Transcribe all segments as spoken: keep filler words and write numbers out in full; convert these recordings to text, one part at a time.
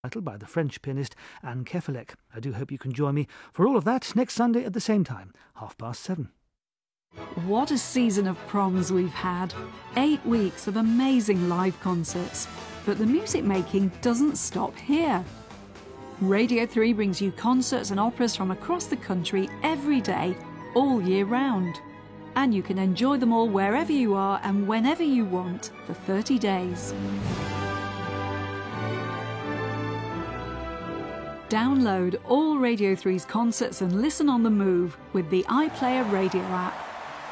by the French pianist Anne Kefelec. I do hope you can join me for all of that next Sunday at the same time, half past seven. What a season of proms we've had. Eight weeks of amazing live concerts. But the music making doesn't stop here. Radio three brings you concerts and operas from across the country every day, all year round. And you can enjoy them all wherever you are and whenever you want for thirty days. Download all Radio three's concerts and listen on the move with the iPlayer radio app.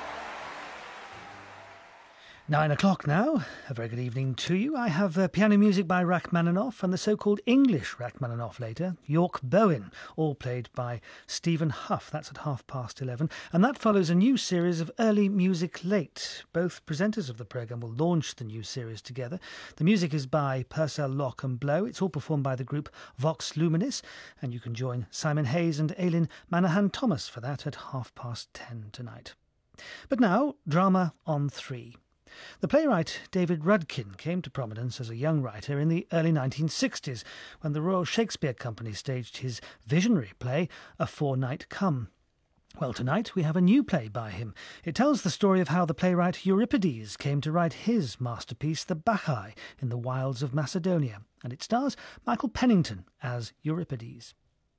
Nine o'clock now. A very good evening to you. I have uh, piano music by Rachmaninoff and the so-called English Rachmaninoff later, York Bowen, all played by Stephen Huff. That's at half past eleven. And that follows a new series of early music late. Both presenters of the programme will launch the new series together. The music is by Purcell, Locke and Blow. It's all performed by the group Vox Luminis. And you can join Simon Hayes and Aileen Manahan-Thomas for that at half past ten tonight. But now, drama on three. The playwright David Rudkin came to prominence as a young writer in the early nineteen sixties when the Royal Shakespeare Company staged his visionary play, A Four-Night Come. Well, tonight we have a new play by him. It tells the story of how the playwright Euripides came to write his masterpiece, The Bacchae, in the wilds of Macedonia, and it stars Michael Pennington as Euripides.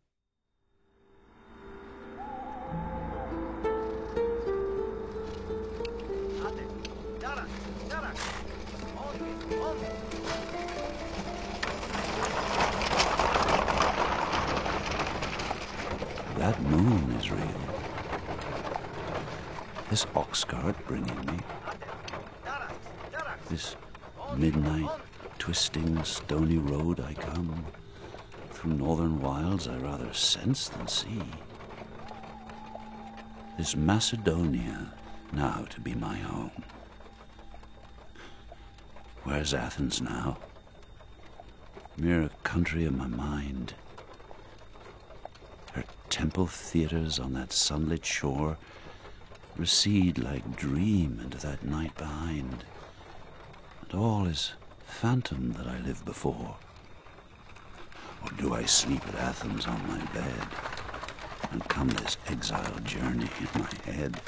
That moon is real. This ox cart bringing me. This midnight, twisting, stony road I come. Through northern wilds I rather sense than see. This Macedonia now to be my home. Where's Athens now? Mere country of my mind. Her temple theatres on that sunlit shore recede like dream into that night behind, and all is phantom that I lived before. Or do I sleep at Athens on my bed, and come this exile journey in my head?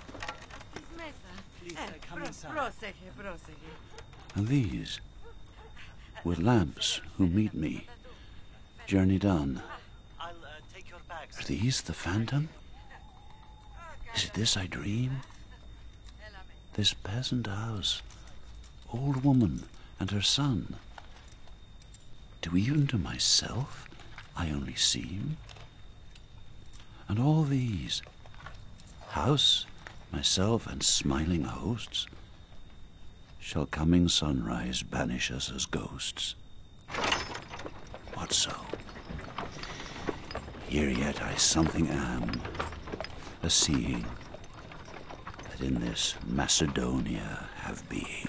And these, with lamps who meet me, journey done. Are these the phantom? Is it this I dream? This peasant house, old woman and her son. Do even to myself I only seem? And all these, house, myself and smiling hosts, shall coming sunrise banish us as ghosts? What so? Here yet I something am, a seeing, that in this Macedonia have being.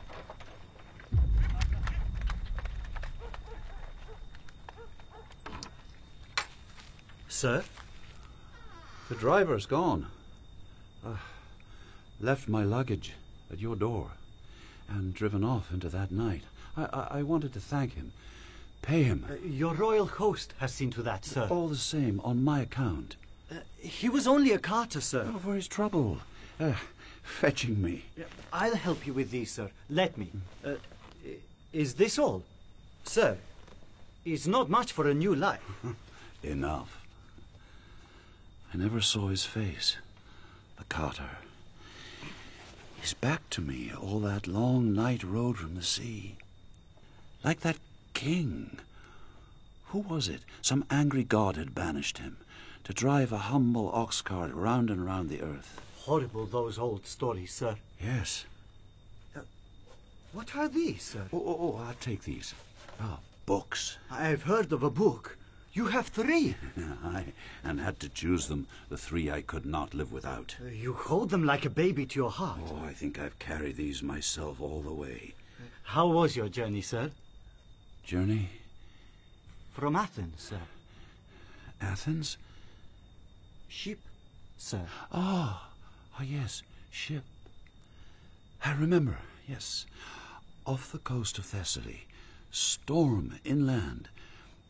Sir? The driver's gone. Uh, left my luggage at your door and driven off into that night. I, I, I wanted to thank him. Pay him. Uh, your royal host has seen to that, sir. All the same, on my account. Uh, he was only a carter, sir. Oh, for his trouble. Uh, fetching me. I'll help you with these, sir. Let me. Uh, is this all? Sir, it's not much for a new life. Enough. I never saw his face. The carter. His back to me all that long night road from the sea. Like that king. Who was it? Some angry god had banished him to drive a humble ox cart round and round the earth. Horrible, those old stories, sir. Yes. Uh, what are these, sir? Oh, oh, oh, I'll take these. Ah, books. I've heard of a book. You have three. Aye, and had to choose them, the three I could not live without. Uh, you hold them like a baby to your heart. Oh, I think I've carried these myself all the way. How was your journey, sir? Journey? From Athens, sir. Athens? Ship, sir. Ah, ah, yes, ship. I remember, yes. Off the coast of Thessaly, storm inland,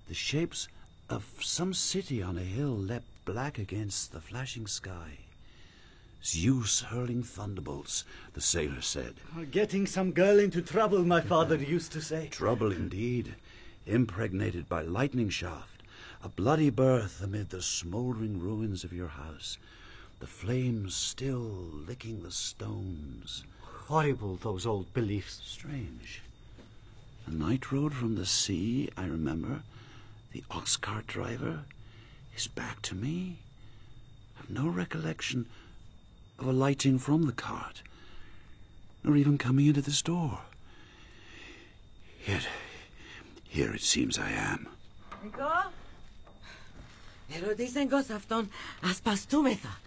The shapes of some city on a hill leapt black against the flashing sky. Zeus hurling thunderbolts, the sailor said. Getting some girl into trouble, my father used to say. Trouble indeed, impregnated by lightning shaft, a bloody birth amid the smouldering ruins of your house, the flames still licking the stones. Horrible, those old beliefs. Strange. A night road from the sea, I remember. The ox cart driver, his back to me. I've no recollection of alighting from the cart, nor even coming into this door. Yet, here it seems I am. Νίκο, ερωτήσαν κος αυτόν ασπαστούμεθα.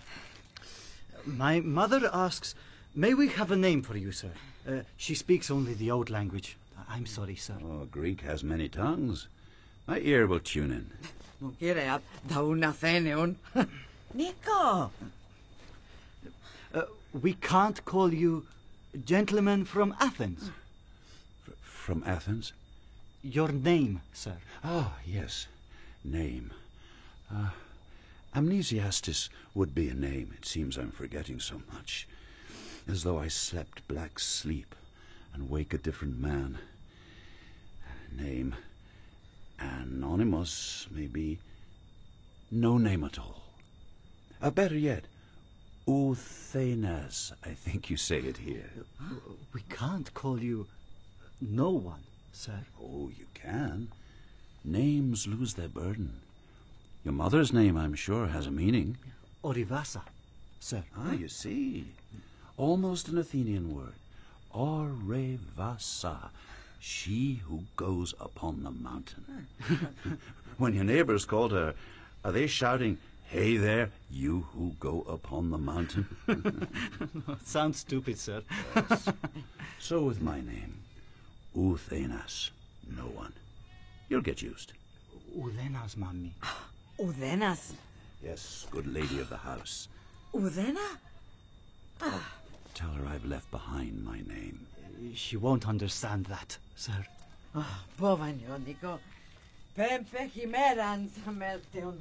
My mother asks, may we have a name for you, sir? Uh, she speaks only the old language. I'm sorry, sir. Oh, Greek has many tongues. My ear will tune in. Μου κύριε, τα ούνα θένεουν. Νίκο! Uh, we can't call you gentleman from Athens. F- from Athens? Your name, sir. Ah, yes. Name. Uh, Amnesiastis would be a name. It seems I'm forgetting so much. As though I slept black sleep and wake a different man. Name. Anonymous, maybe. No name at all. Uh, better yet, Uthenas, I think you say it here. We can't call you no one, sir. Oh, you can. Names lose their burden. Your mother's name, I'm sure, has a meaning. Orivasa, sir. Ah, you see. Almost an Athenian word. Orevasa. She who goes upon the mountain. When your neighbors called her, are they shouting, "Hey there, you who go upon the mountain"? Sounds stupid, sir. Yes. So with my name, Uthenas, no one. You'll get used. Udenas, mommy. Ουδένας. Yes, good lady of the house. Ουδένα. Tell her I've left behind my name. She won't understand that, sir. Πόβανιο, Νίκο. Πέμπε χειμέραν θα μέλτιον.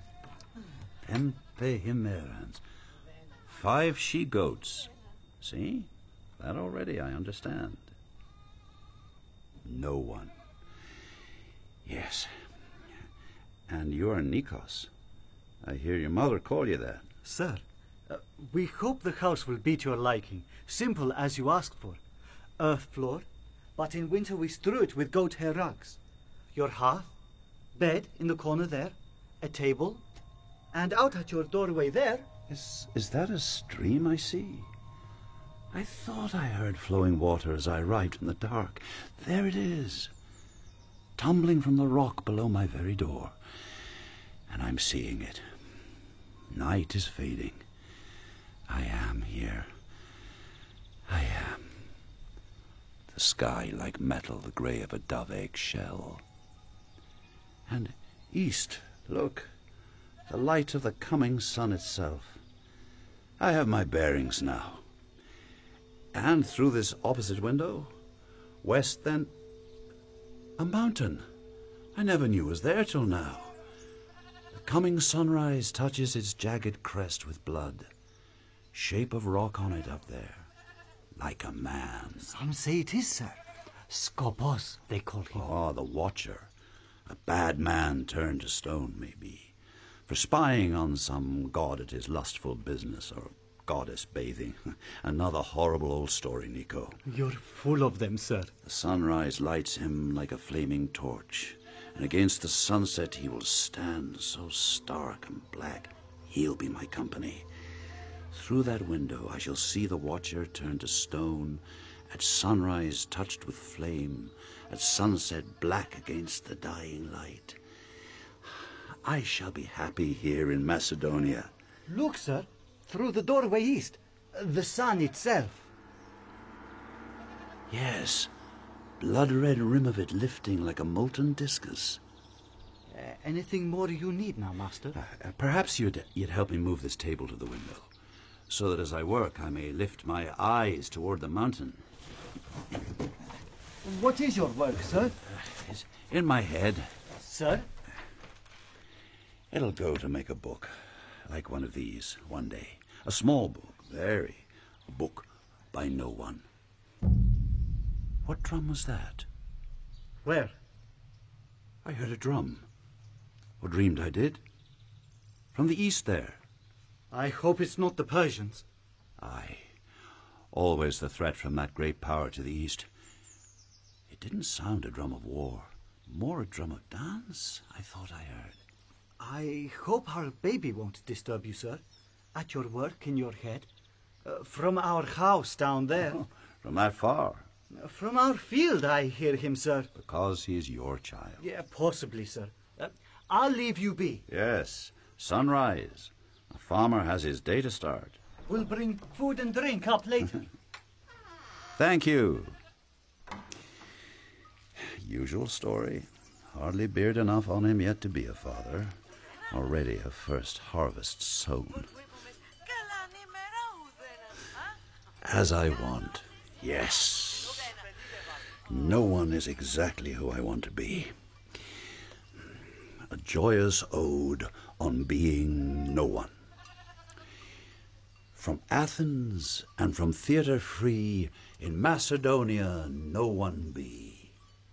Pempehimerans. Five she-goats. See? That already I understand. No one. Yes. And you're Nikos. I hear your mother call you that. Sir, uh, we hope the house will be to your liking. Simple as you asked for. Earth floor, but in winter we strew it with goat hair rugs. Your hearth, bed in the corner there, a table, and out at your doorway there. Is, is that a stream I see? I thought I heard flowing water as I arrived in the dark. There it is, tumbling from the rock below my very door. And I'm seeing it. Night is fading. I am here. I am. The sky like metal, the grey of a dove egg shell. And east, look, the light of the coming sun itself. I have my bearings now. And through this opposite window, west then, a mountain I never knew was there till now. The coming sunrise touches its jagged crest with blood. Shape of rock on it up there, like a man. Some say it is, sir. Skopos, they call him. Ah, the Watcher. A bad man turned to stone, maybe, for spying on some god at his lustful business, or goddess bathing. Another horrible old story, Nico. You're full of them, sir. The sunrise lights him like a flaming torch, and against the sunset he will stand so stark and black, he'll be my company. Through that window I shall see the Watcher turn to stone, at sunrise touched with flame, at sunset black against the dying light. I shall be happy here in Macedonia. Look, sir, through the doorway east, the sun itself. Yes, blood-red rim of it lifting like a molten discus. Uh, anything more you need now, master? Uh, perhaps you'd, you'd help me move this table to the window, so that as I work I may lift my eyes toward the mountain. What is your work, sir? It's in my head. sir? It'll go to make a book, like one of these, one day. A small book, very. A book by no one. What drum was that? Where? I heard a drum. Or dreamed I did. From the east there. I hope it's not the Persians. Aye. Always the threat from that great power to the east. It didn't sound a drum of war. More a drum of dance, I thought I heard. I hope our baby won't disturb you, sir. At your work in your head. Uh, from our house down there. Oh, from that far? Uh, from our field I hear him, sir. Because he is your child. Yeah, possibly, sir. Uh, I'll leave you be. Yes, sunrise. A farmer has his day to start. We'll bring food and drink up later. Thank you. Usual story. Hardly beard enough on him yet to be a father. Already a first harvest sown. As I want, yes. No one is exactly who I want to be. A joyous ode on being no one. From Athens and from theatre free, in Macedonia no one be.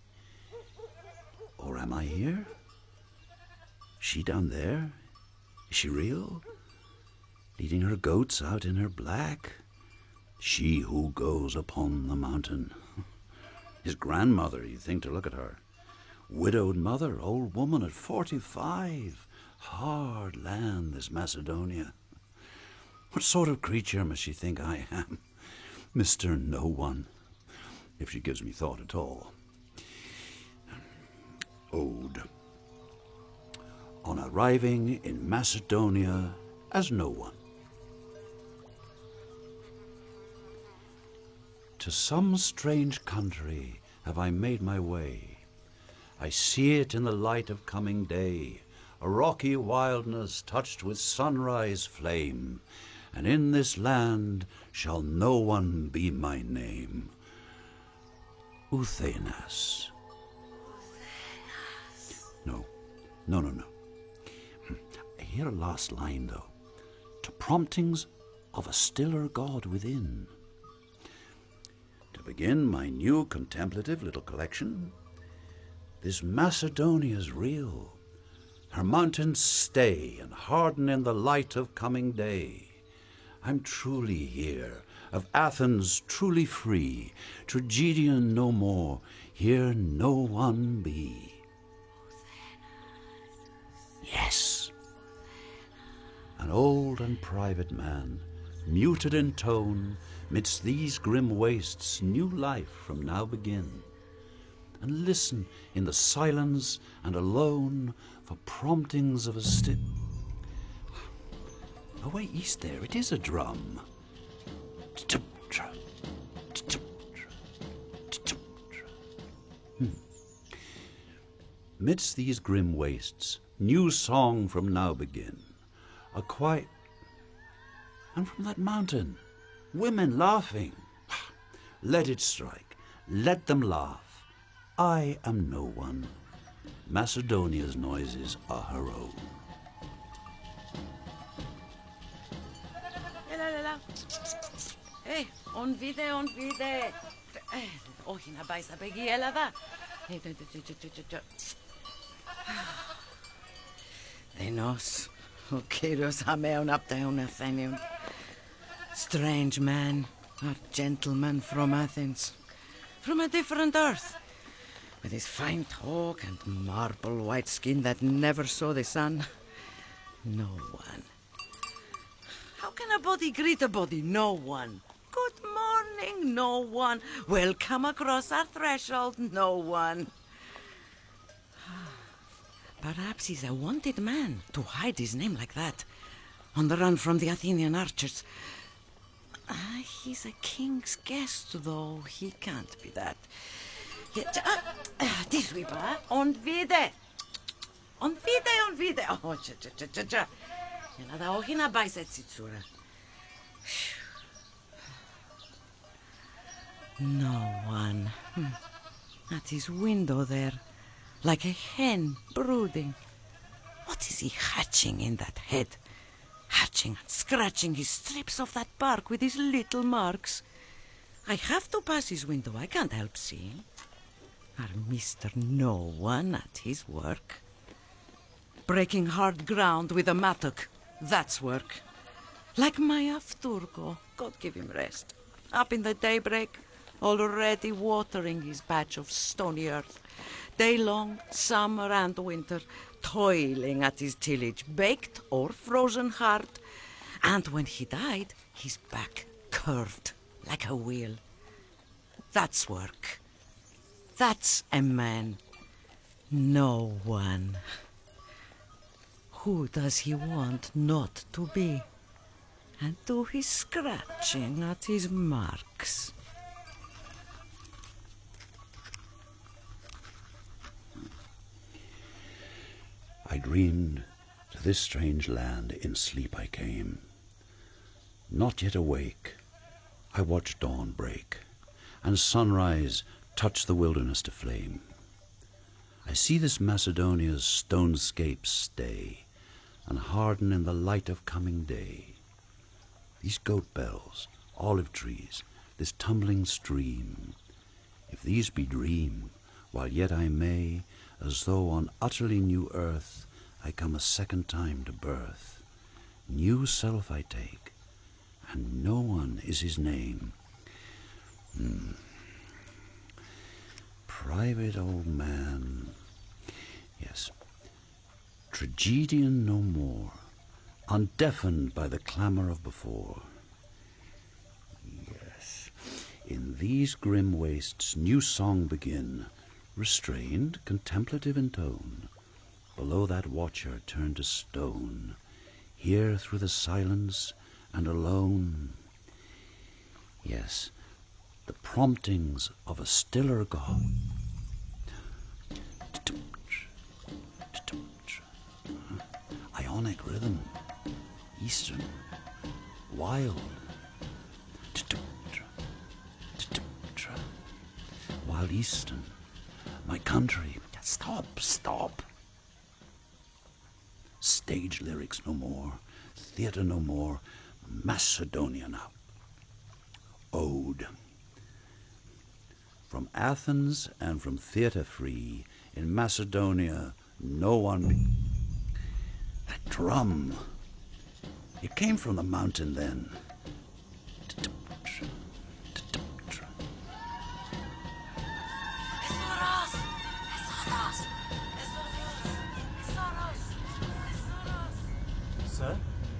Or am I here? She down there? Is she real? Leading her goats out in her black? She who goes upon the mountain. His grandmother, you think, to look at her. Widowed mother, old woman at forty-five. Hard land, this Macedonia. What sort of creature must she think I am? Mister No One, if she gives me thought at all. Ode. On arriving in Macedonia as no one. To some strange country have I made my way. I see it in the light of coming day, a rocky wilderness touched with sunrise flame, and in this land shall no one be my name. Uthenas. No, no, no, no. I hear a last line, though. To promptings of a stiller God within. To begin my new contemplative little collection, this Macedonia's real. Her mountains stay and harden in the light of coming day. I'm truly here, of Athens truly free, tragedian no more, here no one be. Yes. An old and private man, muted in tone, midst these grim wastes new life from now begin, and listen in the silence and alone for promptings of a still. Away east there, it is a drum. Hmm. Midst these grim wastes, new song from now begin. A quiet, and from that mountain, women laughing. Let it strike, let them laugh. I am no one. Macedonia's noises are her own. Ε, on vide, on vide. Όχι να πάει στα πεγγί, έλα εδώ. Δεινός, ο κύριος αμέων απ' τα Αθήνιων. Strange man, a gentleman from Athens, from a different earth, with his fine talk and marble white skin that never saw the sun. No one. How can a body greet a body? No one. Good morning, no one. Welcome across our threshold, no one. Perhaps he's a wanted man to hide his name like that, on the run from the Athenian archers. Uh, he's a king's guest, though. He can't be that. Τι σου είπα, on vide. On vide, on vide. Oh, tja, tja, tja, tja, tja. Ελλάδα, όχι να πάει σε τσιτσούρα. No one. Hmm. At his window there, like a hen brooding. What is he hatching in that head? Hatching and scratching his strips of that bark with his little marks. I have to pass his window, I can't help seeing. Our Mister No One at his work. Breaking hard ground with a mattock, that's work. Like my Afturgo, God give him rest. Up in the daybreak, already watering his patch of stony earth. Day long, summer and winter, toiling at his tillage, baked or frozen hard. And when he died, his back curved like a wheel. That's work. That's a man. No one. Who does he want not to be? And do his scratching at his marks. I dreamed to this strange land in sleep I came. Not yet awake, I watched dawn break, and sunrise touch the wilderness to flame. I see this Macedonia's stonescapes stay, and harden in the light of coming day. These goat bells, olive trees, this tumbling stream, if these be dream, while yet I may, as though on utterly new earth, I come a second time to birth. New self I take, and no one is his name. Hmm. Private old man. Yes. Tragedian no more, undeafened by the clamour of before. Yes. In these grim wastes new song begin, restrained, contemplative in tone. Below that watcher turned to stone, here through the silence and alone. Yes, the promptings of a stiller God. Ionic rhythm, Eastern, wild. Wild Eastern, my country. Stop, stop. Stage lyrics no more, theatre no more, Macedonia now. Ode. From Athens and from theatre free, in Macedonia no one... Be- that drum, it came from the mountain then. Sir?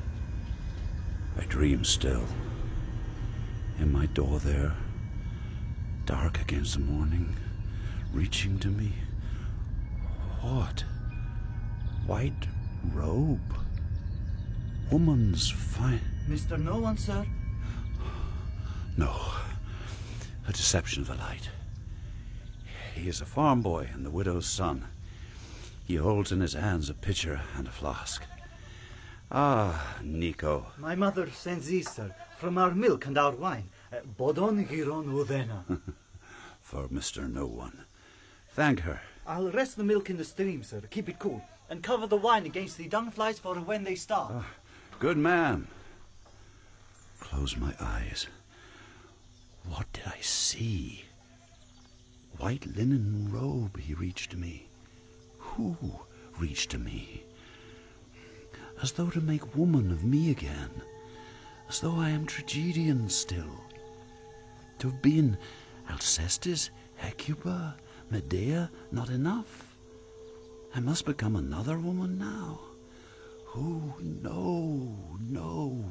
I dream still. In my door there, dark against the morning, reaching to me. What? White robe. Woman's fine. Mister No One, sir? No. A deception of the light. He is a farm boy and the widow's son. He holds in his hands a pitcher and a flask. Ah, Nico. My mother sends these, sir, from our milk and our wine. Uh, Bodon giron udena. For Mister No One. Thank her. I'll rest the milk in the stream, sir. Keep it cool. And cover the wine against the dung-flies for when they start. Ah, good man. Close my eyes. What did I see? White linen robe, he reached to me. Who reached to me? As though to make woman of me again. As though I am tragedian still. To have been Alcestis, Hecuba, Medea, not enough. I must become another woman now. Who? No, no.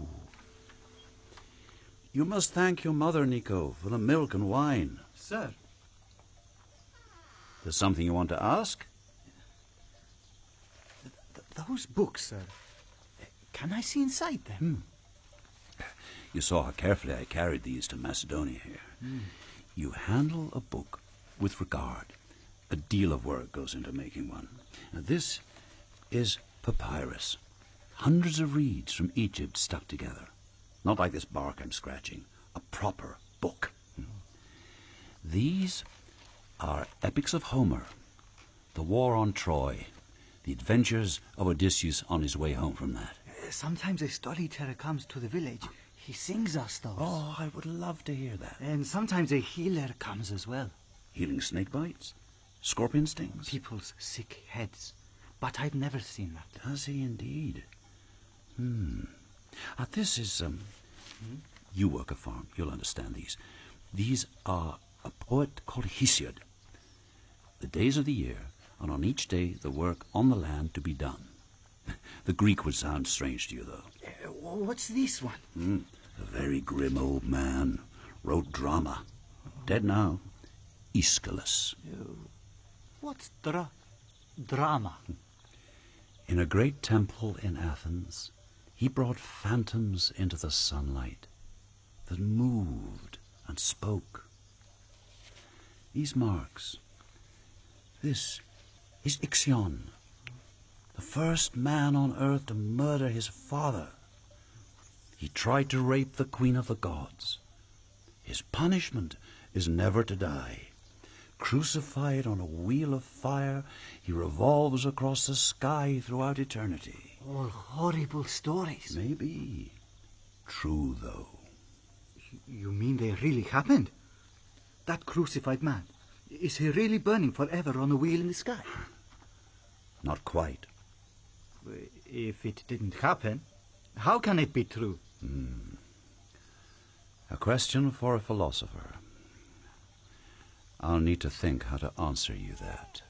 You must thank your mother, Nico, for the milk and wine. Sir? There's something you want to ask? Th- th- those books, sir. Can I see inside them? Hmm. You saw how carefully I carried these to Macedonia here. Mm. You handle a book with regard. A deal of work goes into making one. Now, this is papyrus. Hundreds of reeds from Egypt stuck together. Not like this bark I'm scratching. A proper book. These are epics of Homer, The war on Troy. The adventures of Odysseus on his way home from that. Uh, sometimes a storyteller comes to the village. He sings us those. Oh, I would love to hear that. And sometimes a healer comes as well. Healing snake bites? Scorpion stings? People's sick heads. But I've never seen that. Does he indeed? Hmm. Uh, this is, um... Hmm? You work a farm. You'll understand these. These are a poet called Hesiod. The days of the year, and on each day the work on the land to be done. The Greek would sound strange to you, though. Uh, what's this one? Mm, a very grim old man. Wrote drama. Dead now. Aeschylus. Uh, what's dra... drama? In a great temple in Athens, he brought phantoms into the sunlight that moved and spoke. These marks. This is Ixion, the first man on earth to murder his father. He tried to rape the queen of the gods. His punishment is never to die. Crucified on a wheel of fire, he revolves across the sky throughout eternity. All horrible stories. Maybe. True, though. You mean they really happened? That crucified man, is he really burning forever on a wheel in the sky? Not quite. If it didn't happen, how can it be true? Hmm. A question for a philosopher. I'll need to think how to answer you that.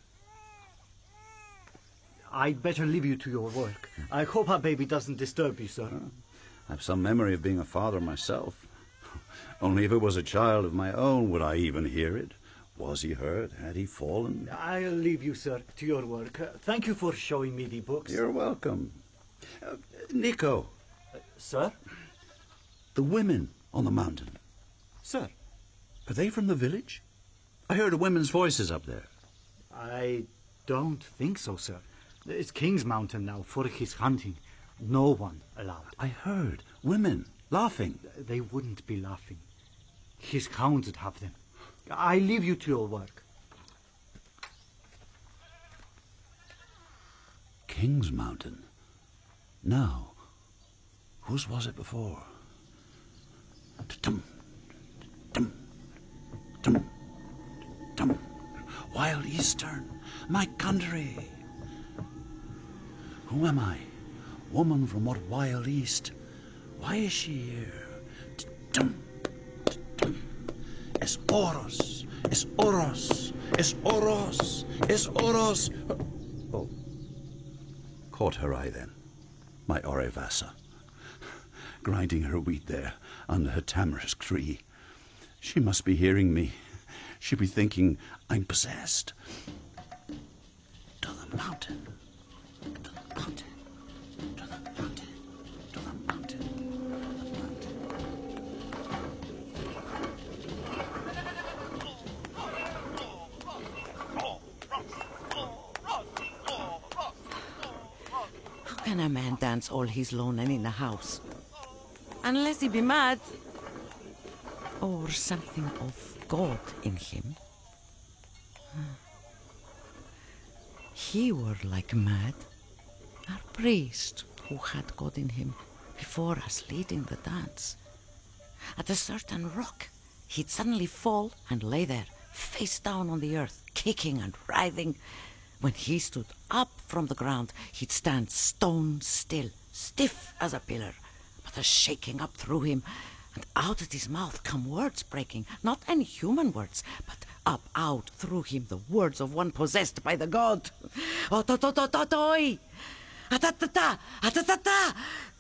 I'd better leave you to your work. I hope our baby doesn't disturb you, sir. Uh, I've some memory of being a father myself. Only if it was a child of my own would I even hear it. Was he hurt? Had he fallen? I'll leave you, sir, to your work. Uh, thank you for showing me the books. You're welcome. Uh, Nico. Uh, sir? The women on the mountain. Sir? Are they from the village? I heard women's voices up there. I don't think so, sir. It's King's Mountain now for his hunting. No one allowed. I heard women laughing. They wouldn't be laughing. His hounds would have them. I leave you to your work. King's Mountain. Now, whose was it before? Dum, dum, dum, dum. Wild Eastern, my country. Who am I? Woman from what wild East? Why is she here? Dum, dum. Es Oros, es Oros, es Oros, es Oros. Oh, caught her eye then, my Orevasa, grinding her wheat there under her tamarisk tree. She must be hearing me. She'll be thinking I'm possessed. To the mountain, to the mountain, to the mountain, to the mountain, to the mountain. How can a man dance all his lone and in the house? Unless he be mad. Or something of God in him. He were like mad. Our priest, who had God in him, before us leading the dance. At a certain rock, he'd suddenly fall and lay there, face down on the earth, kicking and writhing. When he stood up from the ground, he'd stand stone still, stiff as a pillar, but a shaking up through him, and out at his mouth come words breaking, not any human words, but up out through him the words of one possessed by the god. O-to-to-to-to-toi! A-ta-ta-ta! A-ta-ta-ta!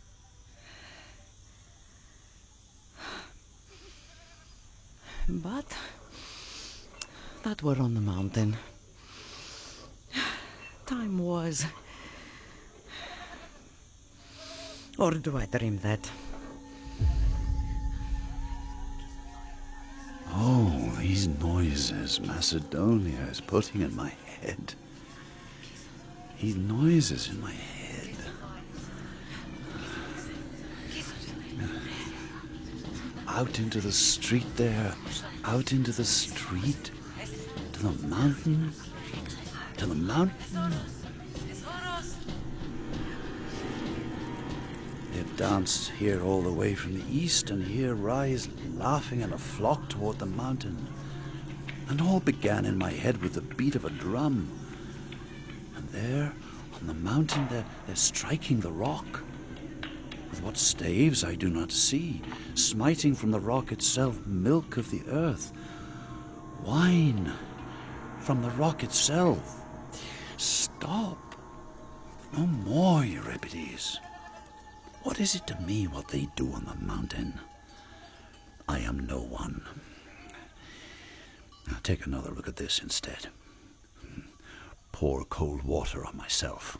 But that were on the mountain. Time was. Or do I dream that? Oh, these noises Macedonia is putting in my head. These noises in my head. Out into the street there. Out into the street. To the mountain. to the mountain. They danced here all the way from the east, and here rise laughing in a flock toward the mountain. And all began in my head with the beat of a drum. And there, on the mountain, they're, they're striking the rock. With what staves I do not see, smiting from the rock itself milk of the earth, wine from the rock itself. Stop. No more, Euripides. What is it to me what they do on the mountain? I am no one. Now take another look at this instead. Pour cold water on myself.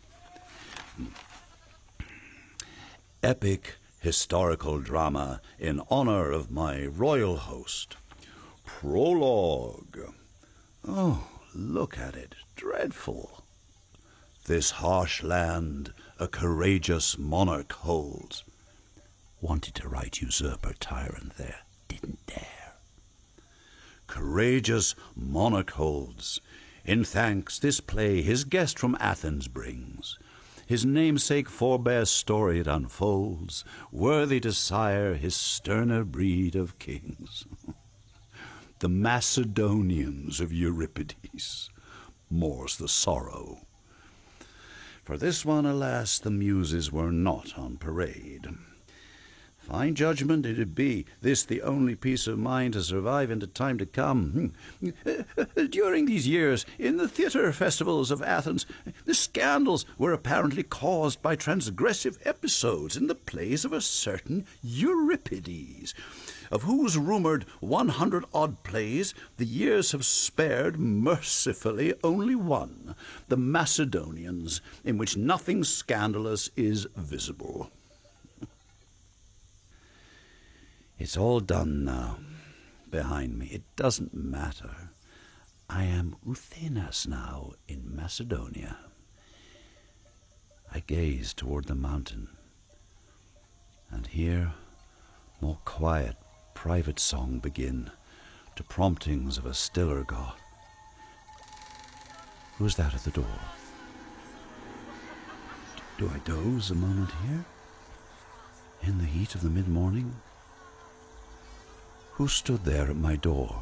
Epic historical drama in honor of my royal host. Prologue. Oh, look at it. Dreadful. This harsh land a courageous monarch holds. Wanted to write usurper tyrant there, didn't dare. Courageous monarch holds. In thanks this play his guest from Athens brings. His namesake forebear's story it unfolds, worthy to sire his sterner breed of kings. The Macedonians of Euripides, more's the sorrow. For this one, alas, the muses were not on parade. Fine judgment it'd be, this the only piece of mine to survive into time to come. During these years, in the theatre festivals of Athens, the scandals were apparently caused by transgressive episodes in the plays of a certain Euripides, of whose rumoured one hundred odd plays the years have spared mercifully only one, the Macedonians, in which nothing scandalous is visible. It's all done now, behind me. It doesn't matter. I am Uthenas now in Macedonia. I gaze toward the mountain, and hear more quiet, private song begin, to promptings of a stiller god. Who's that at the door? Do I doze a moment here, in the heat of the mid-morning? Who stood there at my door?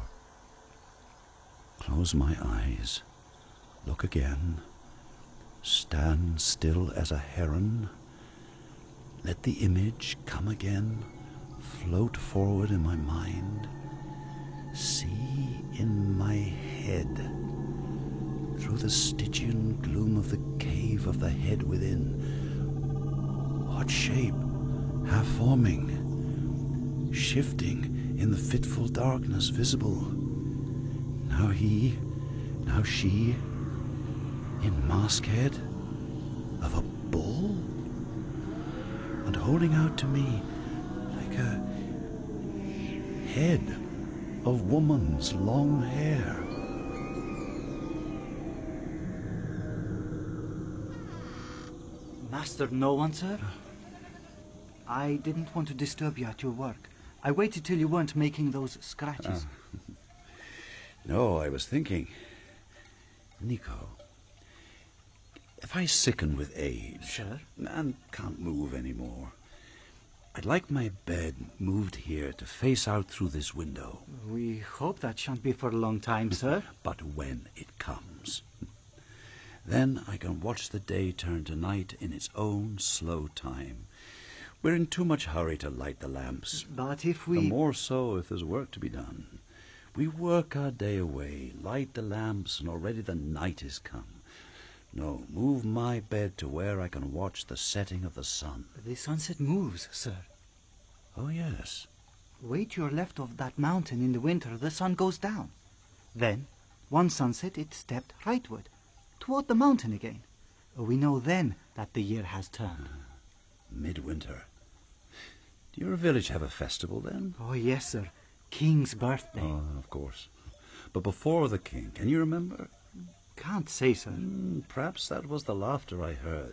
Close my eyes, look again, stand still as a heron, let the image come again, float forward in my mind, see in my head, through the Stygian gloom of the cave of the head within, what shape, half forming, shifting, in the fitful darkness visible. Now he, now she, in mask head of a bull, and holding out to me like a head of woman's long hair. Master, no one, sir? I didn't want to disturb you at your work. I waited till you weren't making those scratches. Oh. No, I was thinking, Nico, if I sicken with age Sure. and can't move anymore, I'd like my bed moved here to face out through this window. We hope that shan't be for a long time, sir. But when it comes, then I can watch the day turn to night in its own slow time. We're in too much hurry to light the lamps. But if we... The more so if there's work to be done. We work our day away, light the lamps, and already the night is come. No, move my bed to where I can watch the setting of the sun. The sunset moves, sir. Oh, yes. Wait to your left of that mountain in the winter, the sun goes down. Then, one sunset, it stepped rightward, toward the mountain again. We know then that the year has turned. Midwinter. Do your village have a festival then? Oh, yes, sir. King's birthday. Oh, of course. But before the king, can you remember? Can't say, sir. Mm, perhaps that was the laughter I heard.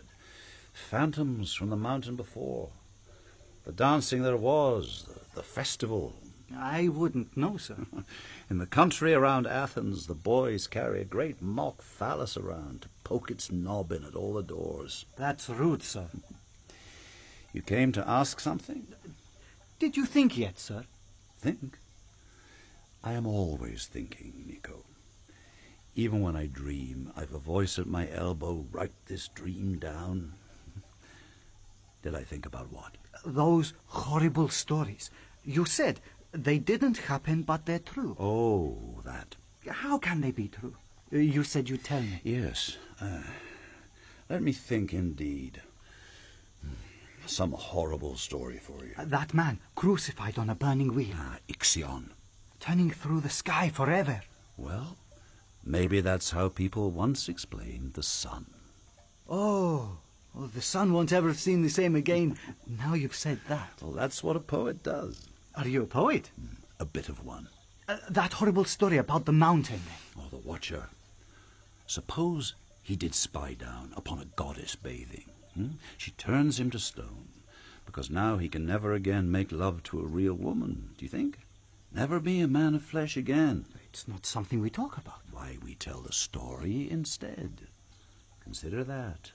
Phantoms from the mountain before. The dancing there was, the, the festival. I wouldn't know, sir. In the country around Athens, the boys carry a great mock phallus around to poke its knob in at all the doors. That's rude, sir. You came to ask something? Did you think yet, sir? Think? I am always thinking, Nico. Even when I dream, I've a voice at my elbow, write this dream down. Did I think about what? Those horrible stories. You said they didn't happen, but they're true. Oh, that. How can they be true? You said you'd tell me. Yes. Uh, let me think indeed. Some horrible story for you. That man, crucified on a burning wheel. Ah, Ixion. Turning through the sky forever. Well, maybe that's how people once explained the sun. Oh, well, the sun won't ever have seen the same again. Now you've said that. Well, that's what a poet does. Are you a poet? A bit of one. Uh, that horrible story about the mountain. Oh, the Watcher. Suppose he did spy down upon a goddess bathing. Hmm? She turns him to stone, because now he can never again make love to a real woman, do you think? Never be a man of flesh again. It's not something we talk about. Why, we tell the story instead. Consider that.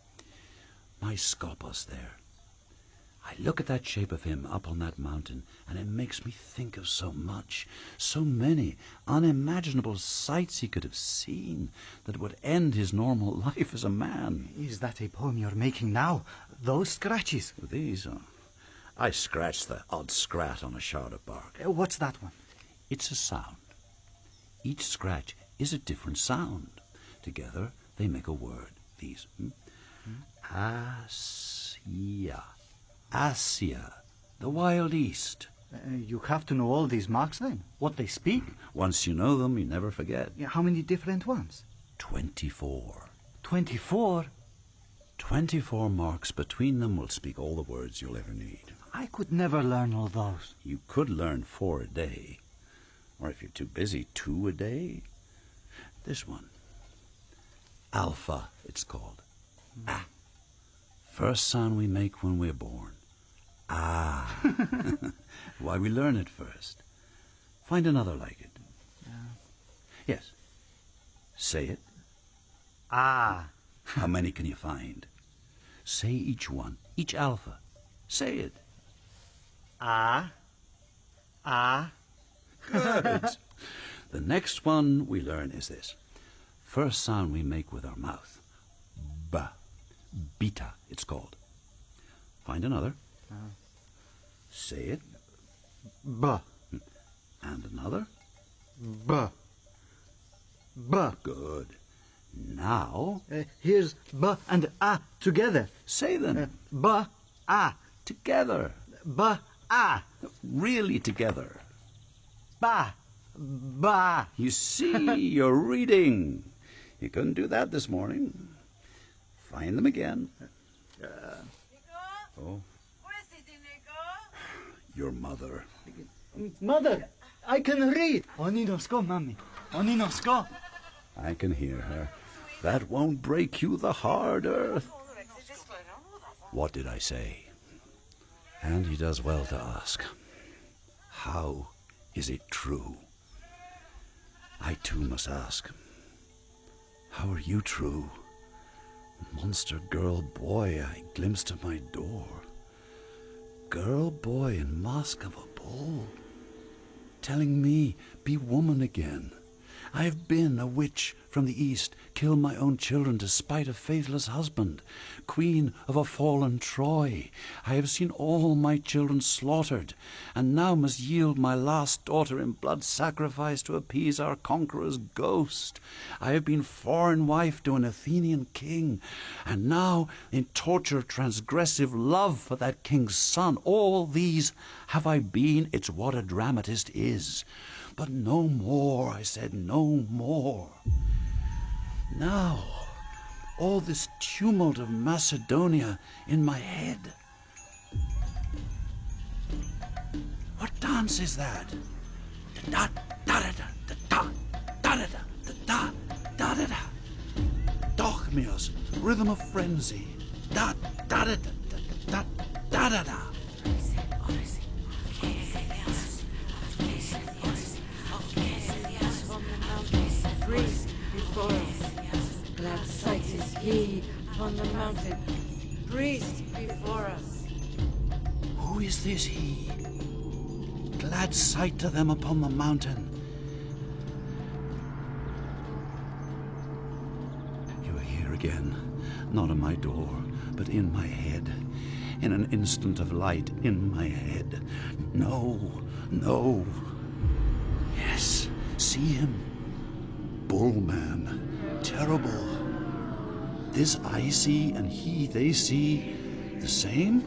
My Skopos there. I look at that shape of him up on that mountain, and it makes me think of so much, so many unimaginable sights he could have seen that would end his normal life as a man. Is that a poem you're making now? Those scratches? These are... I scratched the odd scrat on a shard of bark. Uh, what's that one? It's a sound. Each scratch is a different sound. Together they make a word. These. Hmm? Hmm? Asia. Asia. The Wild East. Uh, you have to know all these marks then? What they speak? Once you know them, you never forget. Yeah, how many different ones? Twenty-four. Twenty-four? Twenty-four marks between them will speak all the words you'll ever need. I could never learn all those. You could learn four a day. Or if you're too busy, two a day. This one. Alpha, it's called. Mm. Ah. First sound we make when we're born. Ah. Why we learn it first. Find another like it. Yeah. Yes. Say it. Ah. How many can you find? Say each one. Each alpha. Say it. Ah. Ah. Good. The next one we learn is this. First sound we make with our mouth. B. Beta, it's called. Find another. Uh. Say it. B. And another. B. B. Good. Now... Uh, here's B and A together. Say them. Uh, B, A. Together. B, A. Really together. Ba. Ba. You see, you're reading. You couldn't do that this morning. Find them again. Uh, oh. Where's it, Nico? Your mother. Mother, I can read. Oni no sko, Mummy. Oni no sko. I can hear her. That won't break you the hard earth. What did I say? And he does well to ask. How is it true? I too must ask. How are you true? Monster girl boy I glimpsed at my door. Girl boy in mask of a bull. Telling me, be woman again. I have been a witch from the east, killed my own children to spite a faithless husband, queen of a fallen Troy. I have seen all my children slaughtered, and now must yield my last daughter in blood sacrifice to appease our conqueror's ghost. I have been foreign wife to an Athenian king, and now in torture transgressive love for that king's son. All these have I been, it's what a dramatist is. But no more, I said, no more. Now, all this tumult of Macedonia in my head. What dance is that? Da da da da da da da da da da da da. Dochmios, rhythm of frenzy. Da da da da da da da da da. before us. Glad sight is he upon the mountain. Priest before us. Who is this he? Glad sight to them upon the mountain. You are here again, not at my door, but in my head. In an instant of light in my head. No, no. Yes, see him. Bullman, terrible. This I see and he they see the same?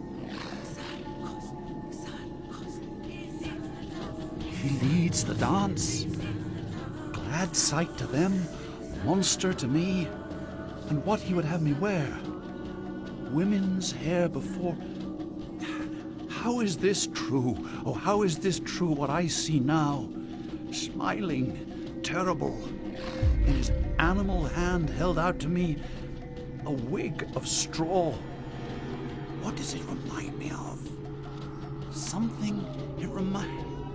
He leads the dance. Glad sight to them, monster to me, and what he would have me wear. Women's hair before. How is this true? Oh, how is this true what I see now? Smiling, terrible. In his animal hand held out to me a wig of straw. What does it remind me of? Something it reminds...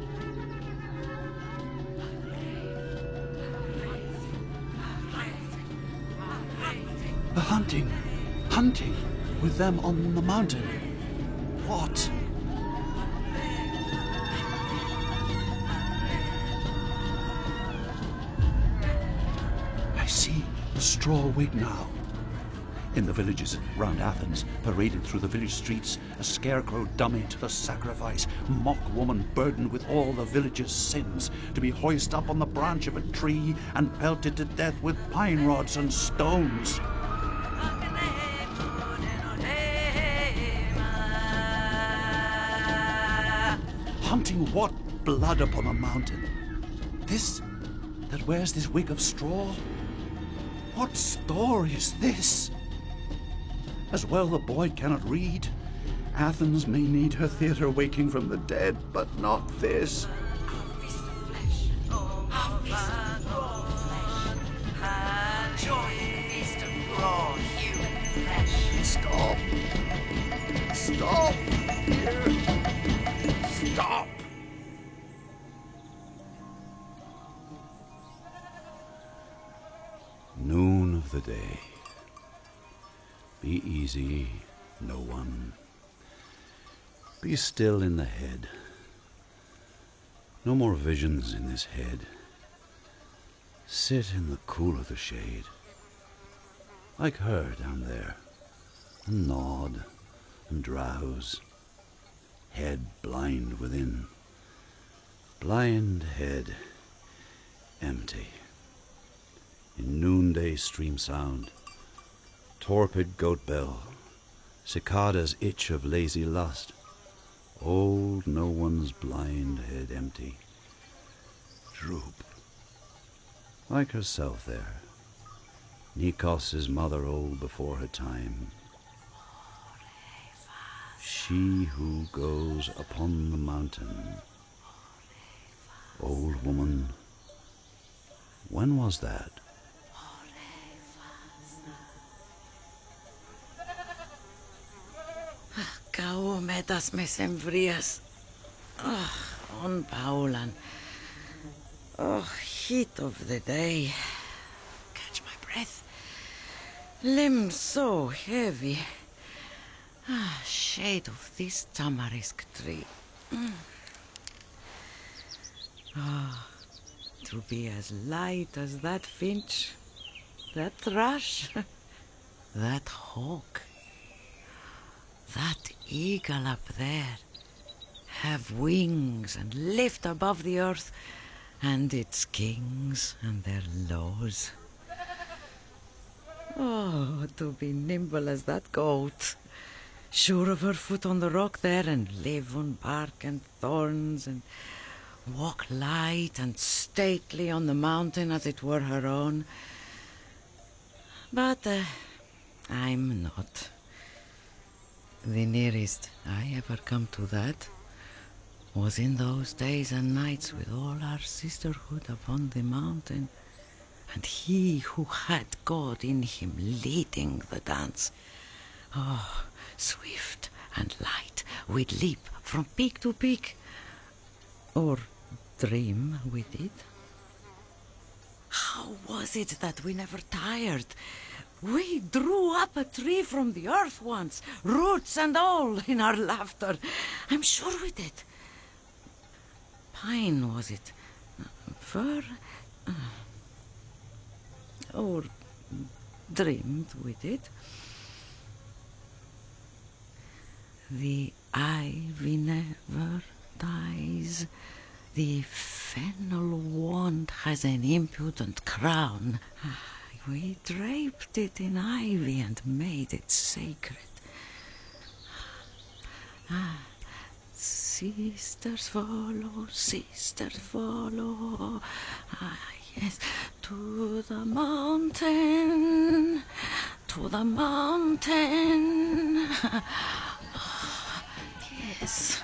The hunting, hunting with them on the mountain. What? I see the straw wig now. In the villages round Athens, paraded through the village streets, a scarecrow dummy to the sacrifice, mock woman burdened with all the village's sins, to be hoisted up on the branch of a tree and pelted to death with pine rods and stones. Hunting what blood upon the mountain? This that wears this wig of straw? What story is this? As well the boy cannot read. Athens may need her theatre waking from the dead, but not this. Stop! Stop! Here! Stop! Noon of the day. Be easy, no one. Be still in the head. No more visions in this head. Sit in the cool of the shade. Like her down there. And nod and drowse. Head blind within. Blind head empty. In noonday stream sound. Torpid goat bell, cicada's itch of lazy lust, old no one's blind head empty, droop, like herself there, Nikos' mother old before her time, she who goes upon the mountain, old woman, when was that? Gau metas me semvrias. Oh, on Paulan. Oh, heat of the day. Catch my breath. Limbs so heavy. Ah, shade of this tamarisk tree. Mm. Ah, to be as light as that finch, that thrush, that hawk. That eagle up there, have wings and lift above the earth, and its kings and their laws. Oh, to be nimble as that goat, sure of her foot on the rock there, and live on bark and thorns, and walk light and stately on the mountain as it were her own. But uh, I'm not. The nearest I ever come to that was in those days and nights with all our sisterhood upon the mountain, and he who had God in him leading the dance. Oh, swift and light we'd leap from peak to peak, or dream we did. How was it that we never tired? We drew up a tree from the earth once, roots and all, in our laughter. I'm sure we did. Pine, was it? Fir? Uh, or dreamed we did. The ivy never dies. The fennel wand has an impudent crown. We draped it in ivy and made it sacred. Ah, sisters follow, sisters follow. Ah, yes, to the mountain, to the mountain. Ah, yes.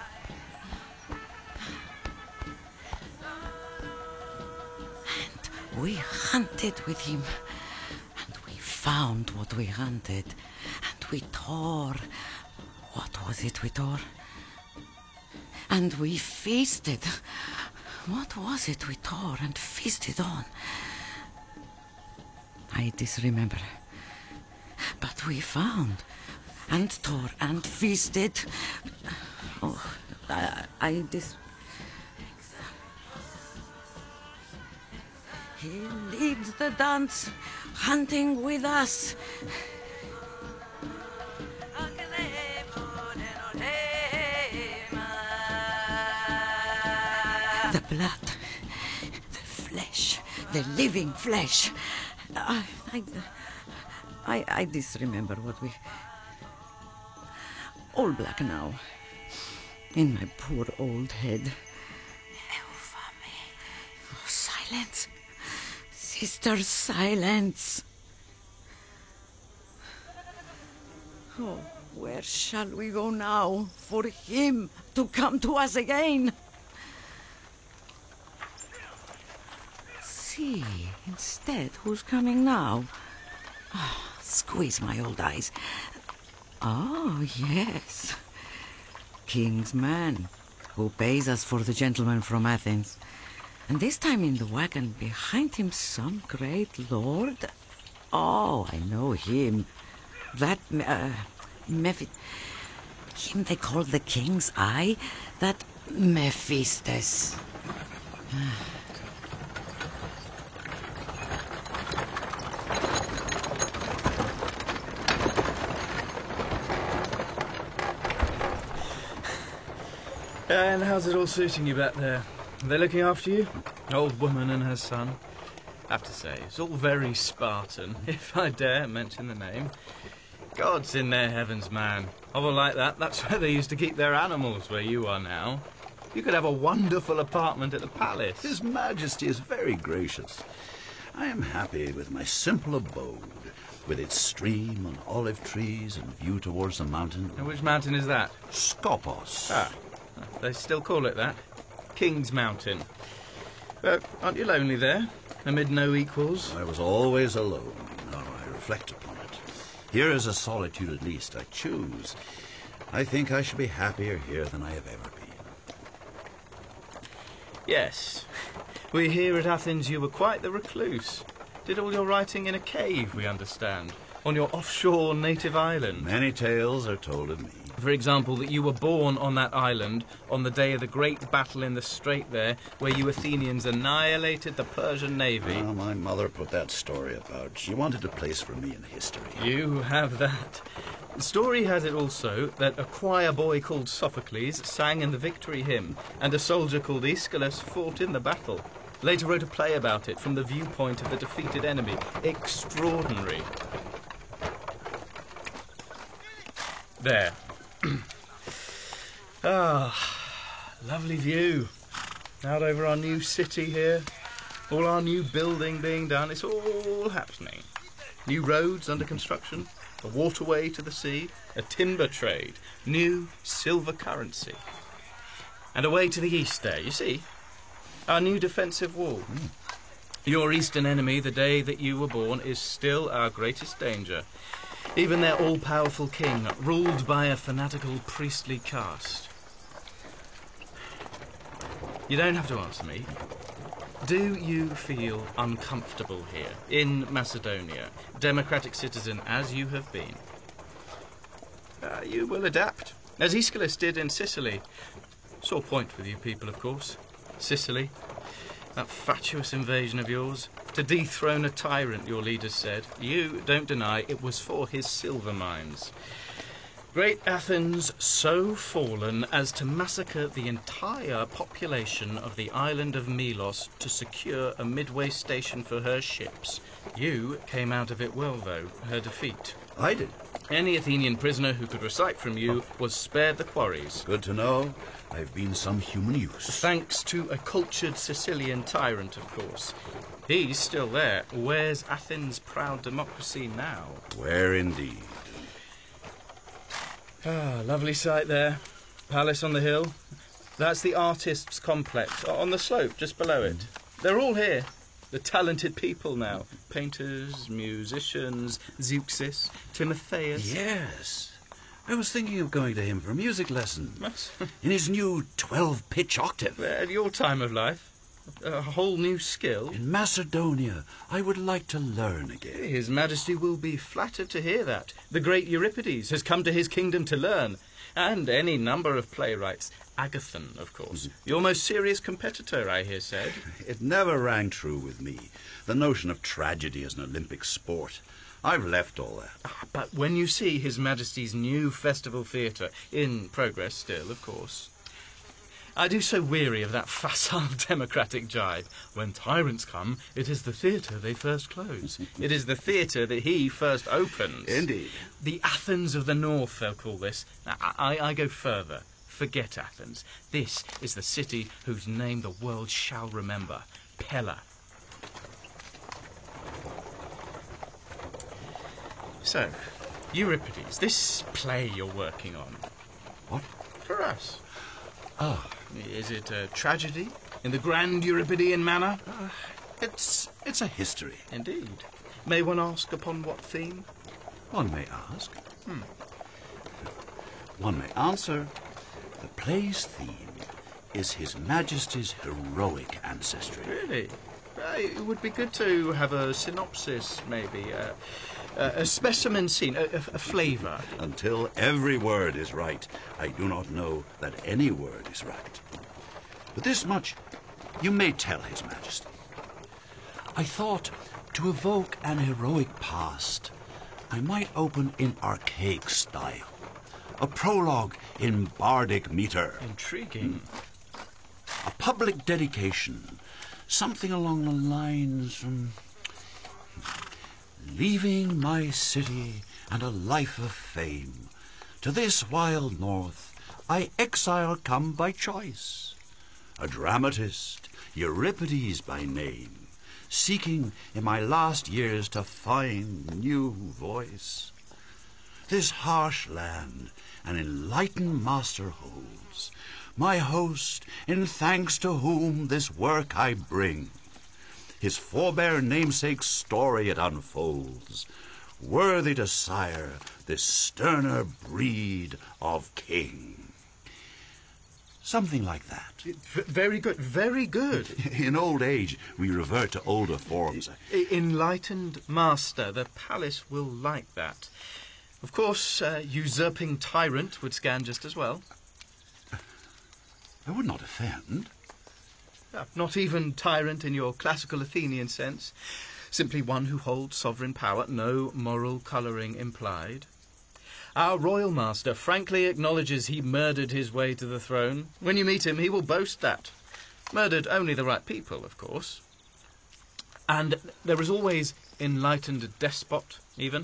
And we hunted with him. Found what we hunted, and we tore. What was it we tore? And we feasted. What was it we tore and feasted on? I disremember. But we found, and tore, and feasted. Oh, I, I dis... He leads the dance, hunting with us. The blood, the flesh, the living flesh. I, I, I, I disremember what we... All black now, in my poor old head. Oh, silence. Sister, silence. Oh, where shall we go now for him to come to us again? See, instead, who's coming now? Oh, squeeze my old eyes. Oh, yes. King's man, who pays us for the gentleman from Athens. And this time in the wagon behind him some great lord. Oh, I know him. That, uh, Mephi... Him they call the King's Eye. That Mephistus. And how's it all suiting you back there? Are they looking after you? Old woman and her son. I have to say, it's all very Spartan, if I dare mention the name. God's in their heavens, man. Over like that, that's where they used to keep their animals, where you are now. You could have a wonderful apartment at the palace. His Majesty is very gracious. I am happy with my simple abode, with its stream and olive trees and view towards the mountain. And which mountain is that? Skopos. Ah, they still call it that. King's Mountain. But aren't you lonely there, amid no equals? I was always alone. Now I reflect upon it. Here is a solitude at least I choose. I think I should be happier here than I have ever been. Yes. We hear at Athens you were quite the recluse. Did all your writing in a cave, we understand, on your offshore native island. Many tales are told of me. For example, that you were born on that island on the day of the great battle in the strait there, where you Athenians annihilated the Persian navy. Well, my mother put that story about. She wanted a place for me in history. You have that. The story has it also that a choir boy called Sophocles sang in the victory hymn, and a soldier called Aeschylus fought in the battle. Later wrote a play about it from the viewpoint of the defeated enemy. Extraordinary. There. Ah, lovely view. Out over our new city here. All our new building being done. It's all happening. New roads under construction. A waterway to the sea. A timber trade. New silver currency. And away to the east there, you see? Our new defensive wall. Mm. Your eastern enemy, the day that you were born, is still our greatest danger. Even their all-powerful king, ruled by a fanatical priestly caste. You don't have to answer me. Do you feel uncomfortable here, in Macedonia, democratic citizen as you have been? Uh, you will adapt, as Aeschylus did in Sicily. Sore point with you people, of course. Sicily, that fatuous invasion of yours, to dethrone a tyrant, your leaders said. You don't deny it was for his silver mines. Great Athens so fallen as to massacre the entire population of the island of Melos to secure a midway station for her ships. You came out of it well, though, her defeat. I did. Any Athenian prisoner who could recite from you was spared the quarries. Good to know. I've been some human use. Thanks to a cultured Sicilian tyrant, of course. He's still there. Where's Athens' proud democracy now? Where indeed? Ah, lovely sight there. Palace on the hill. That's the artists' complex, on the slope just below it. They're all here. The talented people now. Painters, musicians, Zeuxis, Timotheus. Yes. I was thinking of going to him for music lessons. Yes. In his new twelve-pitch octave. At your time of life. A whole new skill. In Macedonia, I would like to learn again. His Majesty will be flattered to hear that. The great Euripides has come to his kingdom to learn. And any number of playwrights. Agathon, of course. Your most serious competitor, I hear said. It never rang true with me. The notion of tragedy as an Olympic sport. I've left all that. Ah, but when you see His Majesty's new festival theatre, in progress still, of course, I do so weary of that facile democratic jibe. When tyrants come, it is the theatre they first close. It is the theatre that he first opens. Indeed. The Athens of the North, they'll call this. I, I, I go further. Forget Athens. This is the city whose name the world shall remember. Pella. So, Euripides, this play you're working on. What? For us. Ah. Is it a tragedy in the grand Euripidean manner? Uh, it's it's a history. Indeed. May one ask upon what theme? One may ask. Hmm. One may answer. The play's theme is His Majesty's heroic ancestry. Really? Uh, it would be good to have a synopsis, maybe. Uh, uh, a specimen scene, a, a, a flavour. Until every word is right, I do not know that any word is right. But this much you may tell His Majesty. I thought, to evoke an heroic past, I might open in archaic style. A prologue in bardic metre. Intriguing. Mm. A public dedication. Something along the lines from... Leaving my city and a life of fame, to this wild north I exile come by choice. A dramatist, Euripides by name, seeking in my last years to find new voice. This harsh land an enlightened master holds, my host, in thanks to whom this work I bring. His forebear namesake's story it unfolds, worthy to sire this sterner breed of king. Something like that. V- very good, very good. In old age, we revert to older forms. I- enlightened master, the palace will like that. Of course, uh, usurping tyrant would scan just as well. I would not offend. Uh, not even tyrant in your classical Athenian sense. Simply one who holds sovereign power, no moral colouring implied. Our royal master frankly acknowledges he murdered his way to the throne. When you meet him, he will boast that. Murdered only the right people, of course. And there is always enlightened despot, even.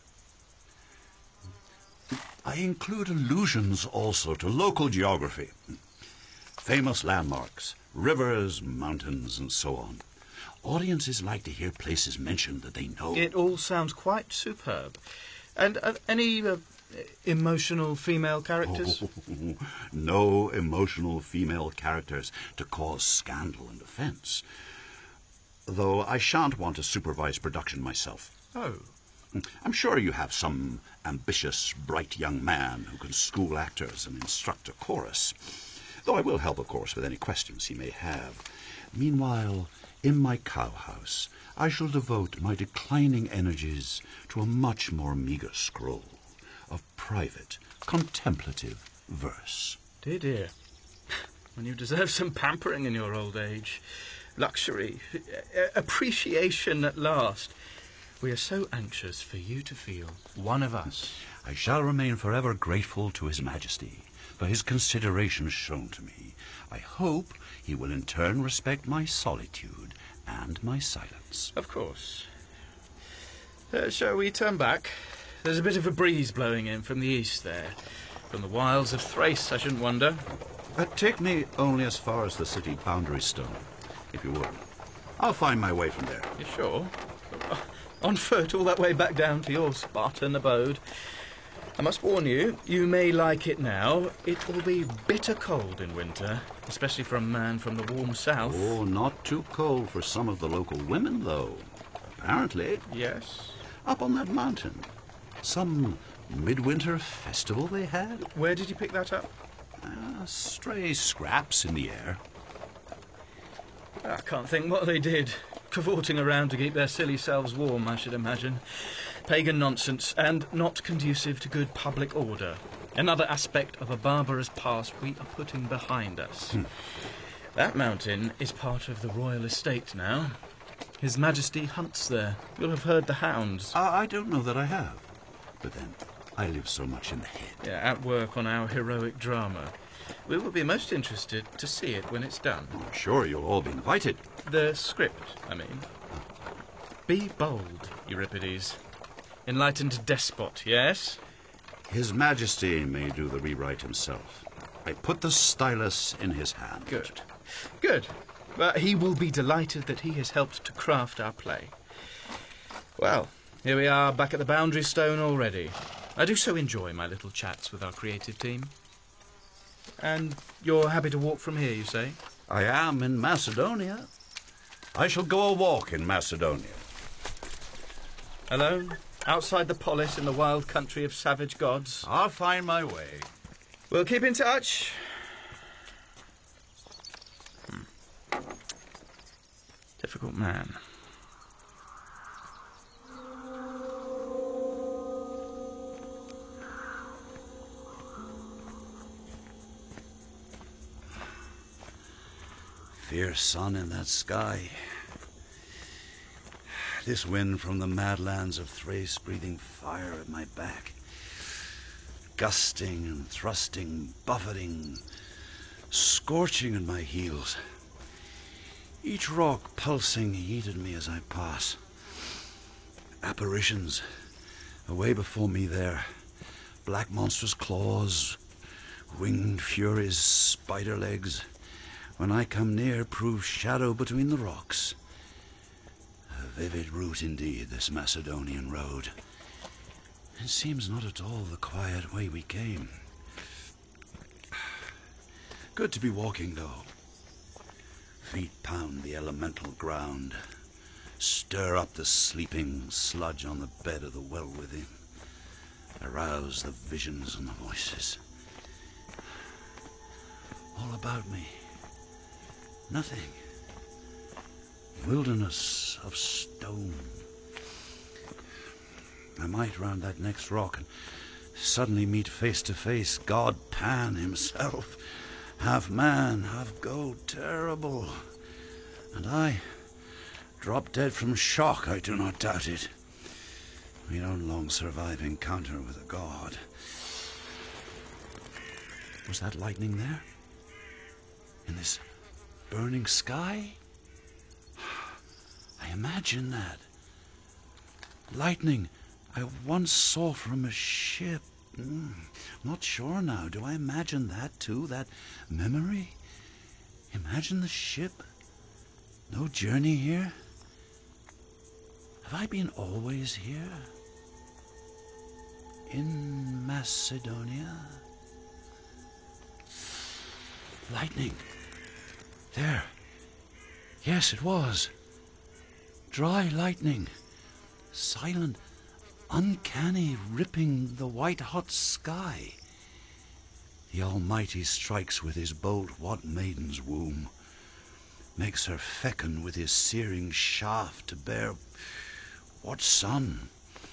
I include allusions also to local geography. Famous landmarks, rivers, mountains, and so on. Audiences like to hear places mentioned that they know. It all sounds quite superb. And uh, any uh, emotional female characters? Oh, no emotional female characters to cause scandal and offence. Though I shan't want to supervise production myself. Oh. I'm sure you have some ambitious, bright young man who can school actors and instruct a chorus. though I will help, of course, with any questions he may have. Meanwhile, in my cowhouse, I shall devote my declining energies to a much more meagre scroll of private, contemplative verse. Dear, dear. When you deserve some pampering in your old age. Luxury. A- appreciation at last. We are so anxious for you to feel one of us. I shall remain forever grateful to His Majesty for his consideration shown to me. I hope he will in turn respect my solitude and my silence. Of course. Uh, shall we turn back? There's a bit of a breeze blowing in from the east there. From the wilds of Thrace, I shouldn't wonder. Uh, take me only as far as the city boundary stone, if you would. I'll find my way from there. You sure? On foot all that way back down to your Spartan abode. I must warn you, you may like it now. It will be bitter cold in winter, especially for a man from the warm south. Oh, not too cold for some of the local women, though. Apparently. Yes? Up on that mountain. Some midwinter festival they had. Where did you pick that up? Uh, stray scraps in the air. I can't think what they did. Cavorting around to keep their silly selves warm, I should imagine. Pagan nonsense, and not conducive to good public order. Another aspect of a barbarous past we are putting behind us. Hmm. That mountain is part of the royal estate now. His Majesty hunts there. You'll have heard the hounds. Uh, I don't know that I have. But then, I live so much in the head. Yeah, at work on our heroic drama. We will be most interested to see it when it's done. I'm sure you'll all be invited. The script, I mean. Be bold, Euripides. Enlightened despot, yes? His Majesty may do the rewrite himself. I put the stylus in his hand. Good. Good. But he will be delighted that he has helped to craft our play. Well, here we are back at the boundary stone already. I do so enjoy my little chats with our creative team. And you're happy to walk from here, you say? I am in Macedonia. I shall go a walk in Macedonia. Alone? Outside the polis in the wild country of savage gods? I'll find my way. We'll keep in touch. Hmm. Difficult man. Fierce sun in that sky. This wind from the mad lands of Thrace breathing fire at my back. Gusting and thrusting, buffeting, scorching at my heels. Each rock pulsing heated me as I pass. Apparitions away before me there. Black monstrous claws, winged furies, spider legs. When I come near, prove shadow between the rocks. A vivid route indeed, this Macedonian road. It seems not at all the quiet way we came. Good to be walking, though. Feet pound the elemental ground. Stir up the sleeping sludge on the bed of the well within. Arouse the visions and the voices. All about me. Nothing. Wilderness of stone. I might round that next rock and suddenly meet face to face God Pan himself. Half man, half goat, terrible. And I drop dead from shock, I do not doubt it. We don't long survive encounter with a god. Was that lightning there? In this burning sky? I imagine that. Lightning I once saw from a ship. Mm, not sure now. Do I imagine that too? That memory? Imagine the ship? No journey here? Have I been always here? In Macedonia? Lightning. There. Yes, it was. Dry lightning. Silent, uncanny, ripping the white-hot sky. The Almighty strikes with his bolt what maiden's womb, makes her fecken with his searing shaft to bear what son?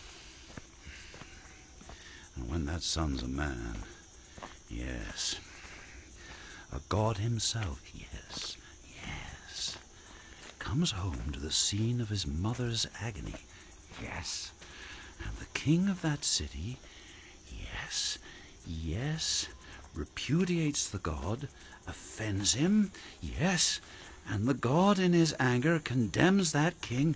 And when that son's a man, yes, a god himself, yes, yes, comes home to the scene of his mother's agony, yes, and the king of that city, yes, yes, repudiates the god, offends him, yes, and the god in his anger condemns that king.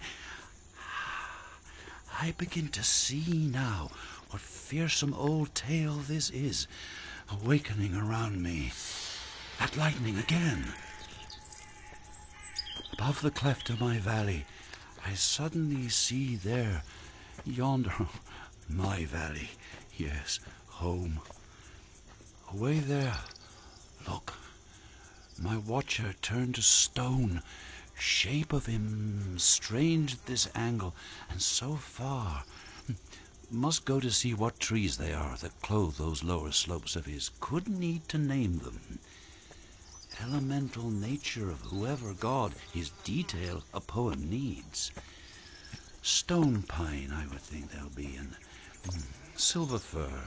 I begin to see now what fearsome old tale this is, awakening around me. That lightning again. Above the cleft of my valley, I suddenly see there, yonder, my valley, yes, home. Away there, look, my watcher turned to stone, shape of him strange at this angle, and so far. Must go to see what trees they are that clothe those lower slopes of his. Could need to name them. Elemental nature of whoever god, his detail a poem needs. Stone pine, I would think they'll be, and mm, silver fir.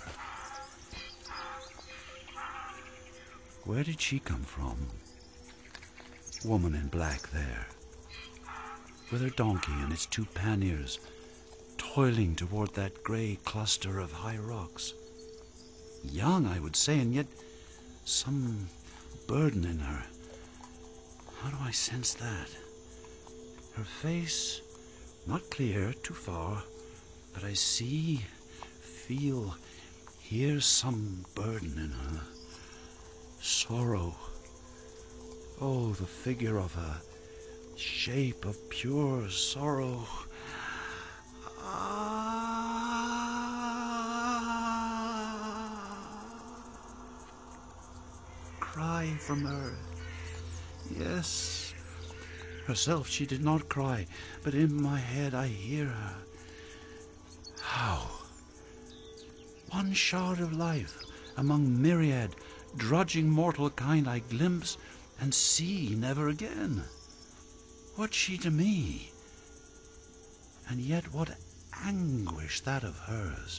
Where did she come from? Woman in black there, with her donkey and its two panniers, toiling toward that grey cluster of high rocks. Young, I would say, and yet some burden in her. How do I sense that? Her face, not clear, too far, but I see, feel, hear some burden in her. Sorrow. Oh, the figure of her, shape of pure sorrow. Cry from her. Yes, herself she did not cry, but in my head I hear her. How? One shard of life among myriad drudging mortal kind I glimpse and see never again. What's she to me? And yet what anguish that of hers.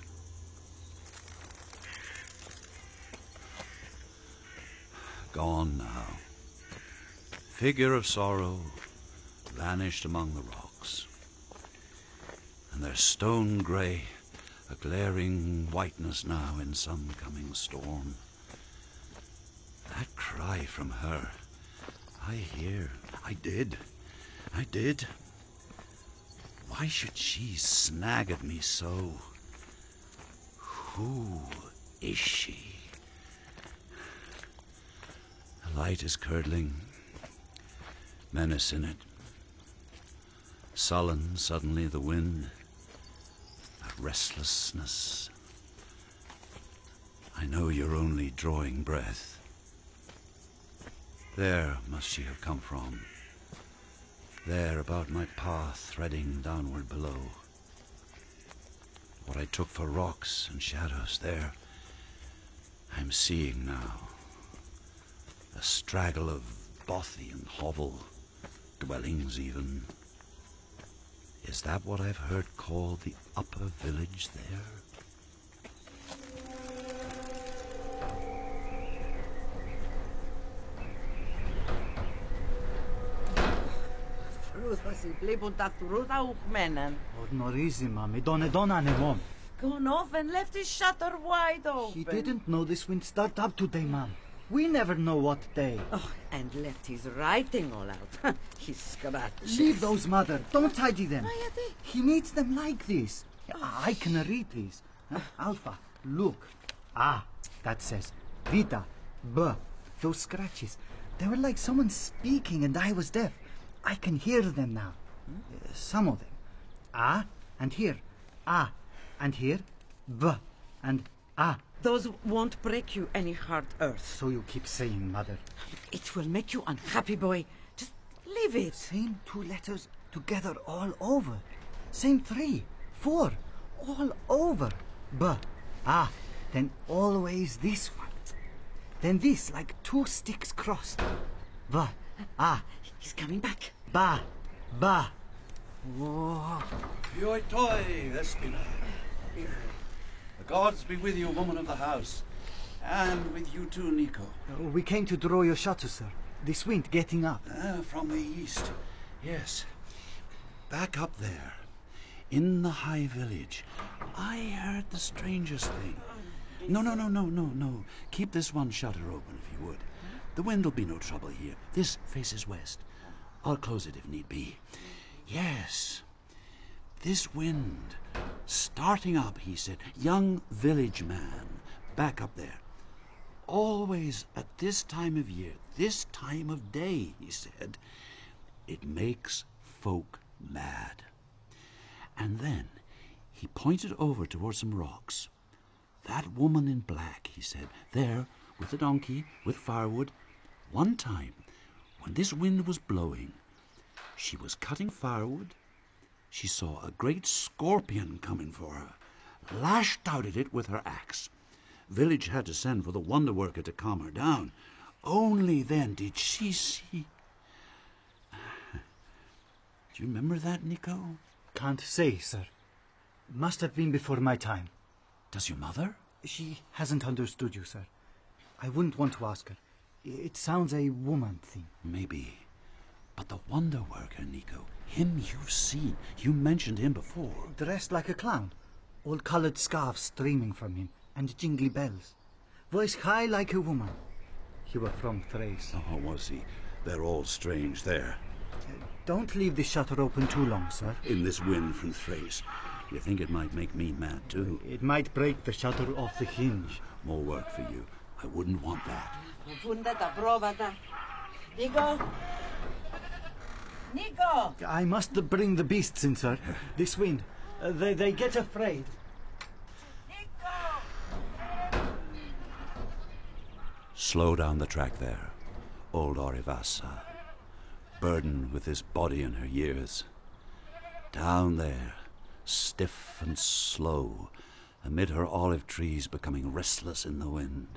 Gone now. Figure of sorrow vanished among the rocks, and their stone grey, a glaring whiteness now in some coming storm. That cry from her, I hear. I did. I did. Why should she snag at me so? Who is she? The light is curdling, menace in it. Sullen suddenly the wind, a restlessness. I know you're only drawing breath. There must she have come from. There about my path threading downward below. What I took for rocks and shadows there, I'm seeing now. A straggle of bothy and hovel, dwellings even. Is that what I've heard called the upper village there? Ordnorizima, me donna donna ne mom. Gone off and left his shutter wide open. He didn't know this wind start up today, ma'am. We never know what day. Oh, and left his writing all out. His scratches. Leave those, mother. Don't tidy them. He needs them like this. I can read these. Huh? Alpha, look. Ah, that says Vita, B. Those scratches. They were like someone speaking and I was deaf. I can hear them now. Uh, some of them. Ah, and here. Ah, and here. B. And ah. Those won't break you any hard earth. So you keep saying, mother. It will make you unhappy, boy. Just leave it. Same two letters together all over. Same three, four, all over. B. Ah, then always this one. then this, like two sticks crossed. Va, ah, He's coming back. ba, ba. Oh, Yoi toi, Espina. The gods be with you, woman of the house. And with you too, Nico. we came to draw your shutter, sir. This wind getting up. Ah, from the east. Yes. Back up there. In the high village. I heard the strangest thing. No, no, no, no, no, no. Keep this one shutter open if you would. The wind'll be no trouble here. This faces west. I'll close it if need be. Yes. This wind. Starting up, he said. Young village man. Back up there. Always at this time of year, this time of day, he said, it makes folk mad. And then he pointed over towards some rocks. That woman in black, he said, there, with the donkey, with firewood. One time, when this wind was blowing, she was cutting firewood. She saw a great scorpion coming for her, lashed out at it with her axe. Village had to send for the wonder worker to calm her down. Only then did she see. Do you remember that, Nico? Can't say, sir. Must have been before my time. Does your mother? She hasn't understood you, sir. I wouldn't want to ask her. It sounds a woman thing. Maybe. But the wonder worker, Nico, him you've seen. You mentioned him before. Dressed like a clown. All coloured scarves streaming from him, and jingly bells. Voice high like a woman. You were from Thrace. Oh, was he? They're all strange there. Don't leave the shutter open too long, sir. In this wind from Thrace. You think it might make me mad, too? It might break the shutter off the hinge. More work for you. I wouldn't want that. Fundata, provata. Nico? Nico! I must bring the beasts in, sir. This wind. Uh, they, they get afraid. Slow down the track there, old Orivasa, burdened with this body and her years. Down there, stiff and slow, amid her olive trees becoming restless in the wind.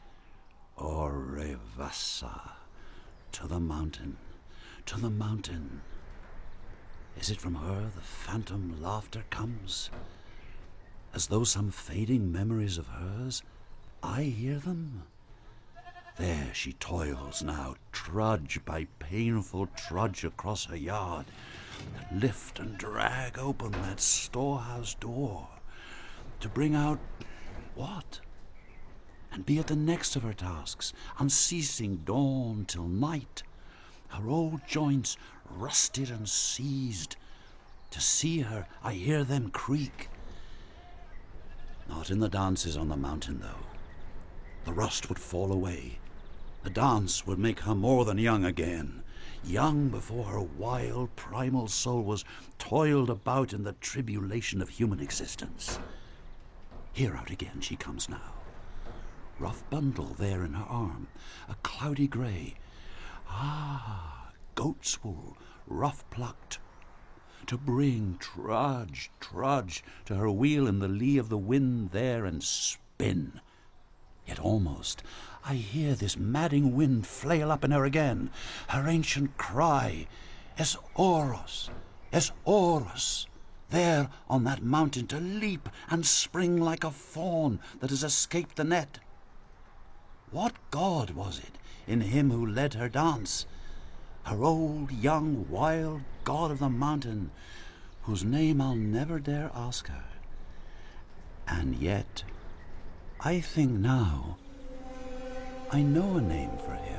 Orivasa, to the mountain, to the mountain. Is it from her the phantom laughter comes? As though some fading memories of hers, I hear them? There she toils now, trudge by painful trudge across her yard, and lift and drag open that storehouse door, to bring out what? And be at the next of her tasks, unceasing dawn till night, her old joints rusted and seized. To see her, I hear them creak. Not in the dances on the mountain, though. The rust would fall away. The dance would make her more than young again, young before her wild, primal soul was toiled about in the tribulation of human existence. Here out again she comes now. Rough bundle there in her arm, a cloudy grey. Ah, goat's wool, rough plucked. To bring, trudge, trudge, to her wheel in the lee of the wind there and spin. Yet almost I hear this madding wind flail up in her again, her ancient cry, Es Oros, Es Oros, there on that mountain to leap and spring like a fawn that has escaped the net. What god was it in him who led her dance? Her old, young, wild god of the mountain, whose name I'll never dare ask her. And yet, I think now, I know a name for him.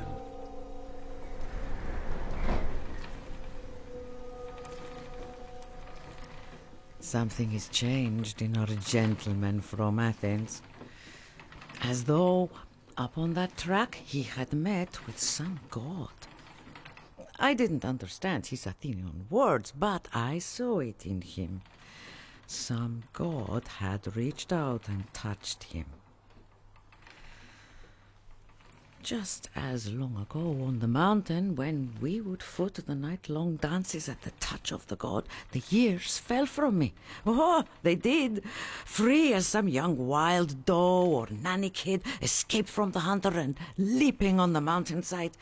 Something is changed in our gentleman from Athens. As though upon that track he had met with some god. I didn't understand his Athenian words, but I saw it in him. Some god had reached out and touched him. Just as long ago on the mountain, when we would foot the night-long dances at the touch of the god, the years fell from me. Oh, they did. Free as some young wild doe or nanny kid escaped from the hunter and leaping on the mountainside.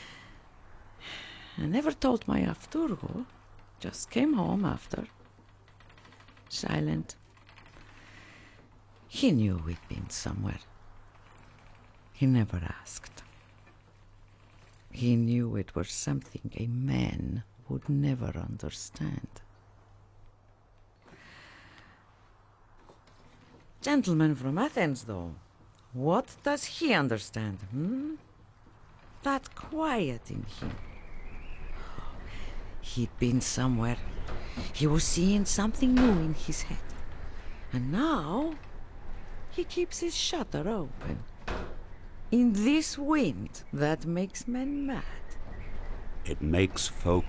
I never told my Arturo. Just came home after. Silent. He knew we'd been somewhere. He never asked. He knew it was something a man would never understand. Gentleman from Athens, though. What does he understand, hmm? That quiet in him. He'd been somewhere. He was seeing something new in his head. And now, he keeps his shutter open. In this wind that makes men mad. It makes folk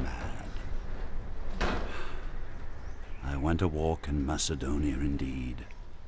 mad. I went a walk in Macedonia indeed.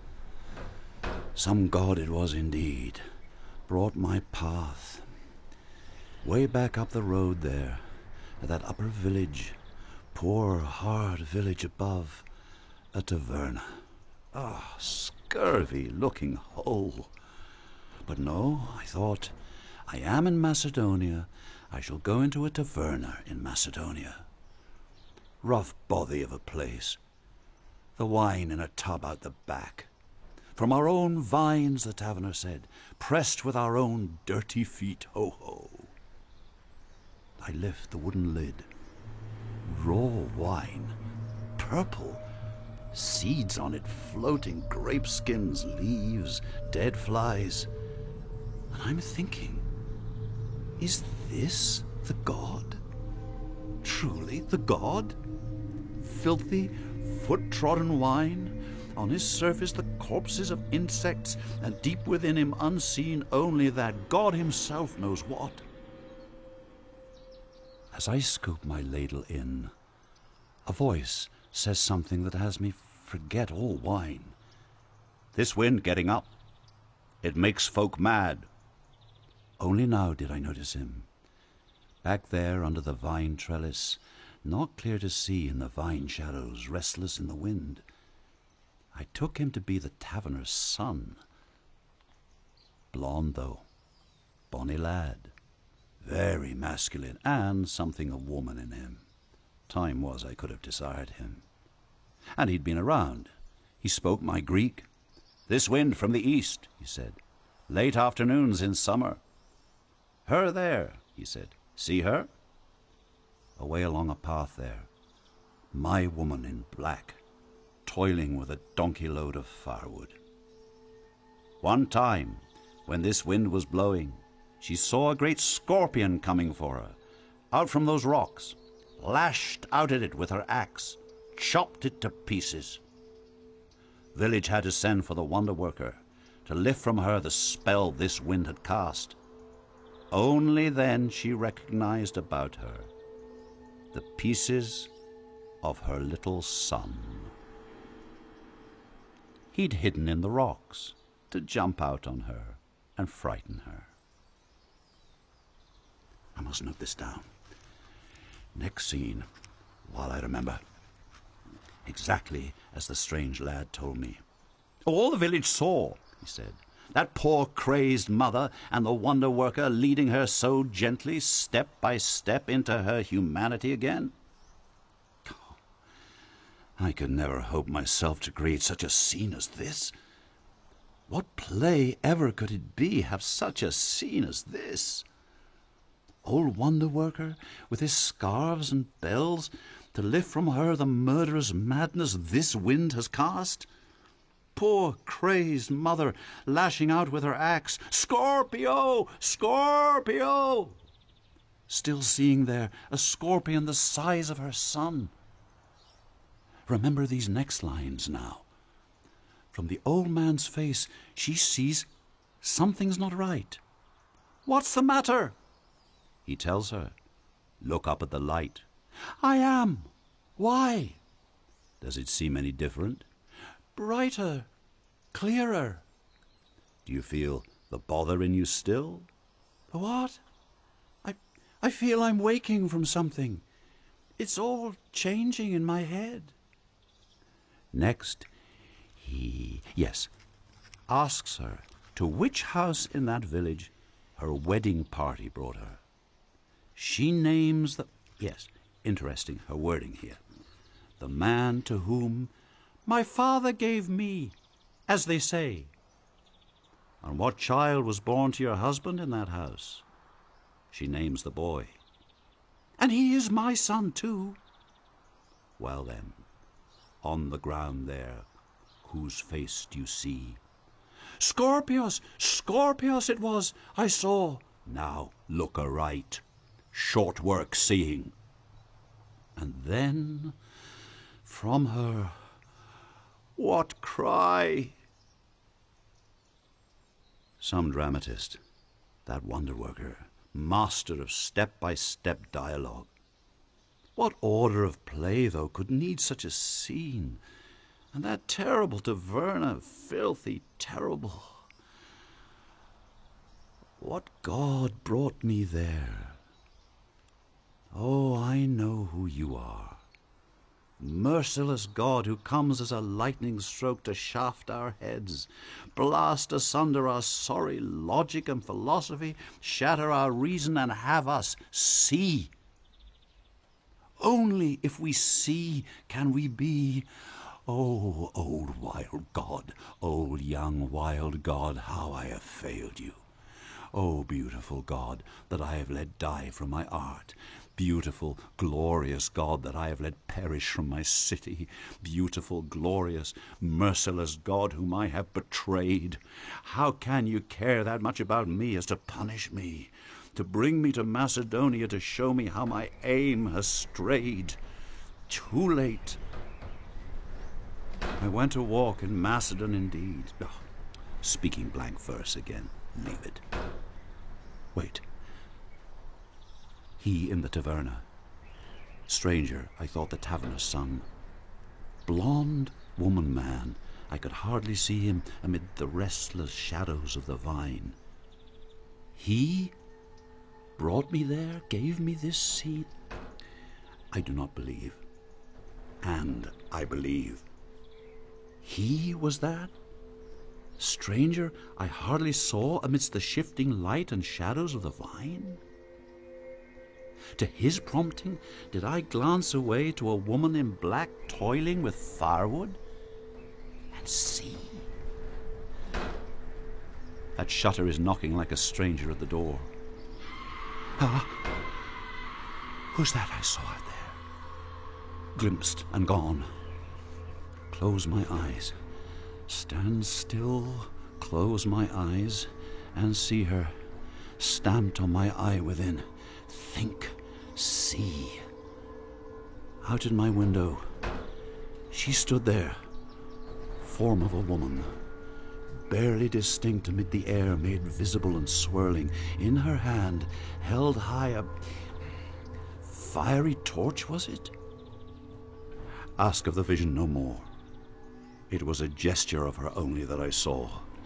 Some god it was indeed, brought my path. Way back up the road there, at that upper village, poor hard village above, a taverna. Ah, oh, scurvy-looking hole. But no, I thought, I am in Macedonia, I shall go into a taverna in Macedonia. Rough bothy of a place. The wine in a tub out the back. From our own vines, the taverner said, pressed with our own dirty feet, ho-ho. I lift the wooden lid. Raw wine, purple, seeds on it floating, grape skins, leaves, dead flies. And I'm thinking, is this the god? Truly the god? Filthy, foot-trodden wine, on his surface the corpses of insects, and deep within him unseen only that God himself knows what. As I scoop my ladle in, a voice says something that has me forget all wine. This wind getting up, it makes folk mad. Only now did I notice him. Back there under the vine trellis, not clear to see in the vine shadows, restless in the wind. I took him to be the taverner's son. Blond, though, bonny lad, very masculine, and something of woman in him. Time was I could have desired him. And he'd been around. He spoke my Greek. This wind from the east, he said. Late afternoons in summer. Her there, he said. See her? Away along a path there. My woman in black, toiling with a donkey load of firewood. One time, when this wind was blowing, she saw a great scorpion coming for her, out from those rocks, lashed out at it with her axe, chopped it to pieces. Village had to send for the wonder worker to lift from her the spell this wind had cast. Only then she recognized about her the pieces of her little son. He'd hidden in the rocks to jump out on her and frighten her. I must note this down. Next scene, while I remember, exactly as the strange lad told me. All the village saw, he said, that poor crazed mother and the wonder worker leading her so gently, step by step, into her humanity again. Oh, I could never hope myself to create such a scene as this. What play ever could it be, have such a scene as this? Old wonder worker, with his scarves and bells, to lift from her the murderous madness this wind has cast? Poor crazed mother, lashing out with her axe, Scorpio! Scorpio! Still seeing there a scorpion the size of her son. Remember these next lines now. From the old man's face, she sees something's not right. What's the matter? He tells her, look up at the light. I am. Why? Does it seem any different? Brighter, clearer. Do you feel the bother in you still? What? I, I feel I'm waking from something. It's all changing in my head. Next, he, yes, asks her to which house in that village her wedding party brought her. She names the, yes, interesting, her wording here, the man to whom my father gave me, as they say. And what child was born to your husband in that house? She names the boy. And he is my son too. Well then, on the ground there, whose face do you see? Scorpius, Scorpius it was, I saw. Now look aright, short work seeing. And then, from her, what cry? Some dramatist, that wonder worker, master of step-by-step dialogue. What order of play, though, could need such a scene? And that terrible taverna, filthy, terrible. What god brought me there? Oh, I know who you are. Merciless God who comes as a lightning stroke to shaft our heads, blast asunder our sorry logic and philosophy, shatter our reason and have us see. Only if we see can we be. Oh, old wild God, old young wild God, how I have failed you. Oh, beautiful God, that I have let die from my art. Beautiful, glorious God, that I have let perish from my city. Beautiful, glorious, merciless God, whom I have betrayed. How can you care that much about me as to punish me, to bring me to Macedonia to show me how my aim has strayed? Too late. I went to walk in Macedon indeed. Oh, speaking blank verse again. Leave it. Wait. He in the taverna. Stranger, I thought the taverner's son. Blonde woman man, I could hardly see him amid the restless shadows of the vine. He brought me there, gave me this seed. I do not believe. And I believe. He was that? Stranger, I hardly saw amidst the shifting light and shadows of the vine. To his prompting, did I glance away to a woman in black toiling with firewood? And see. That shutter is knocking like a stranger at the door. Ah, who's that I saw out there? Glimpsed and gone. Close my eyes. Stand still, close my eyes, and see her, stamped on my eye within. Think, see. Out in my window, she stood there, form of a woman, barely distinct amid the air made visible and swirling. In her hand, held high a fiery torch, was it? Ask of the vision no more. It was a gesture of her only that I saw.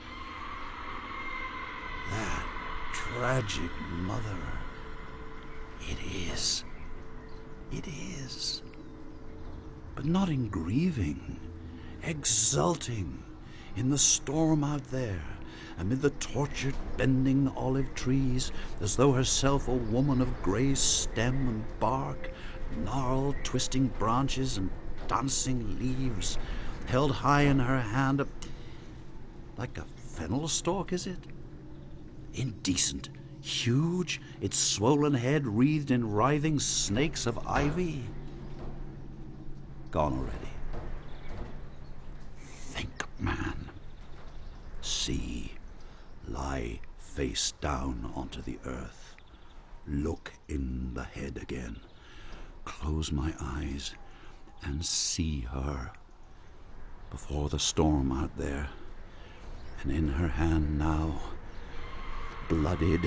That tragic mother. It is. It is. But not in grieving, exulting in the storm out there, amid the tortured, bending olive trees, as though herself a woman of grey stem and bark, gnarled, twisting branches and dancing leaves, held high in her hand, a, like a fennel stalk, is it? Indecent, huge, its swollen head wreathed in writhing snakes of ivy. Gone already. Think, man. See, lie face down onto the earth. Look in the head again. Close my eyes and see her. Before the storm out there, and in her hand now, blooded.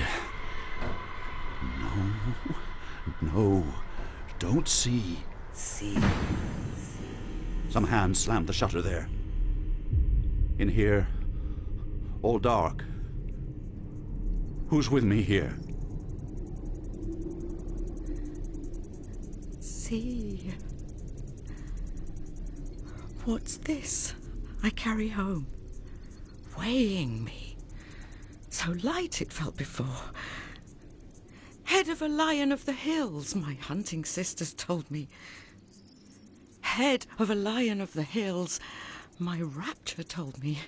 No, no, don't see. See. Some hand slammed the shutter there. In here, all dark. Who's with me here? See. What's this I carry home? Weighing me. So light it felt before. Head of a lion of the hills, my hunting sisters told me. Head of a lion of the hills, my rapture told me.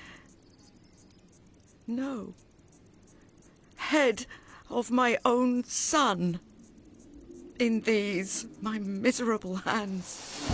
No. Head of my own son. In these, my miserable hands.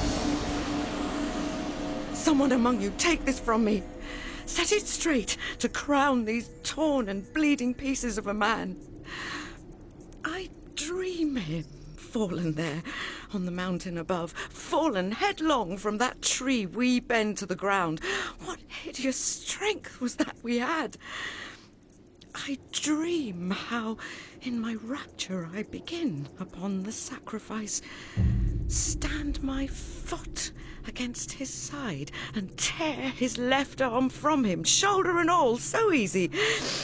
Someone among you, take this from me. Set it straight to crown these torn and bleeding pieces of a man. I dream him, fallen there on the mountain above, fallen headlong from that tree we bend to the ground. What hideous strength was that we had! I dream how in my rapture I begin upon the sacrifice, stand my foot against his side and tear his left arm from him, shoulder and all, so easy.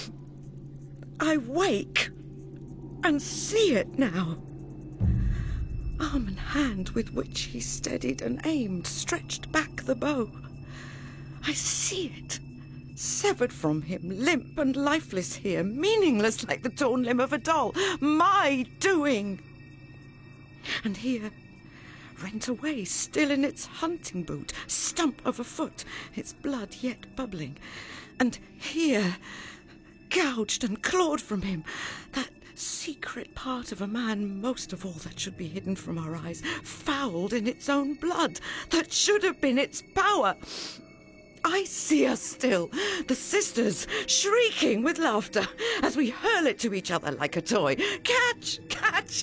I wake and see it now. Arm and hand with which he steadied and aimed stretched back the bow. I see it, severed from him, limp and lifeless here, meaningless like the torn limb of a doll, my doing. And here, rent away, still in its hunting boot, stump of a foot, its blood yet bubbling. And here, gouged and clawed from him, that secret part of a man, most of all that should be hidden from our eyes, fouled in its own blood, that should have been its power. I see us still, the sisters, shrieking with laughter as we hurl it to each other like a toy. Catch! Catch!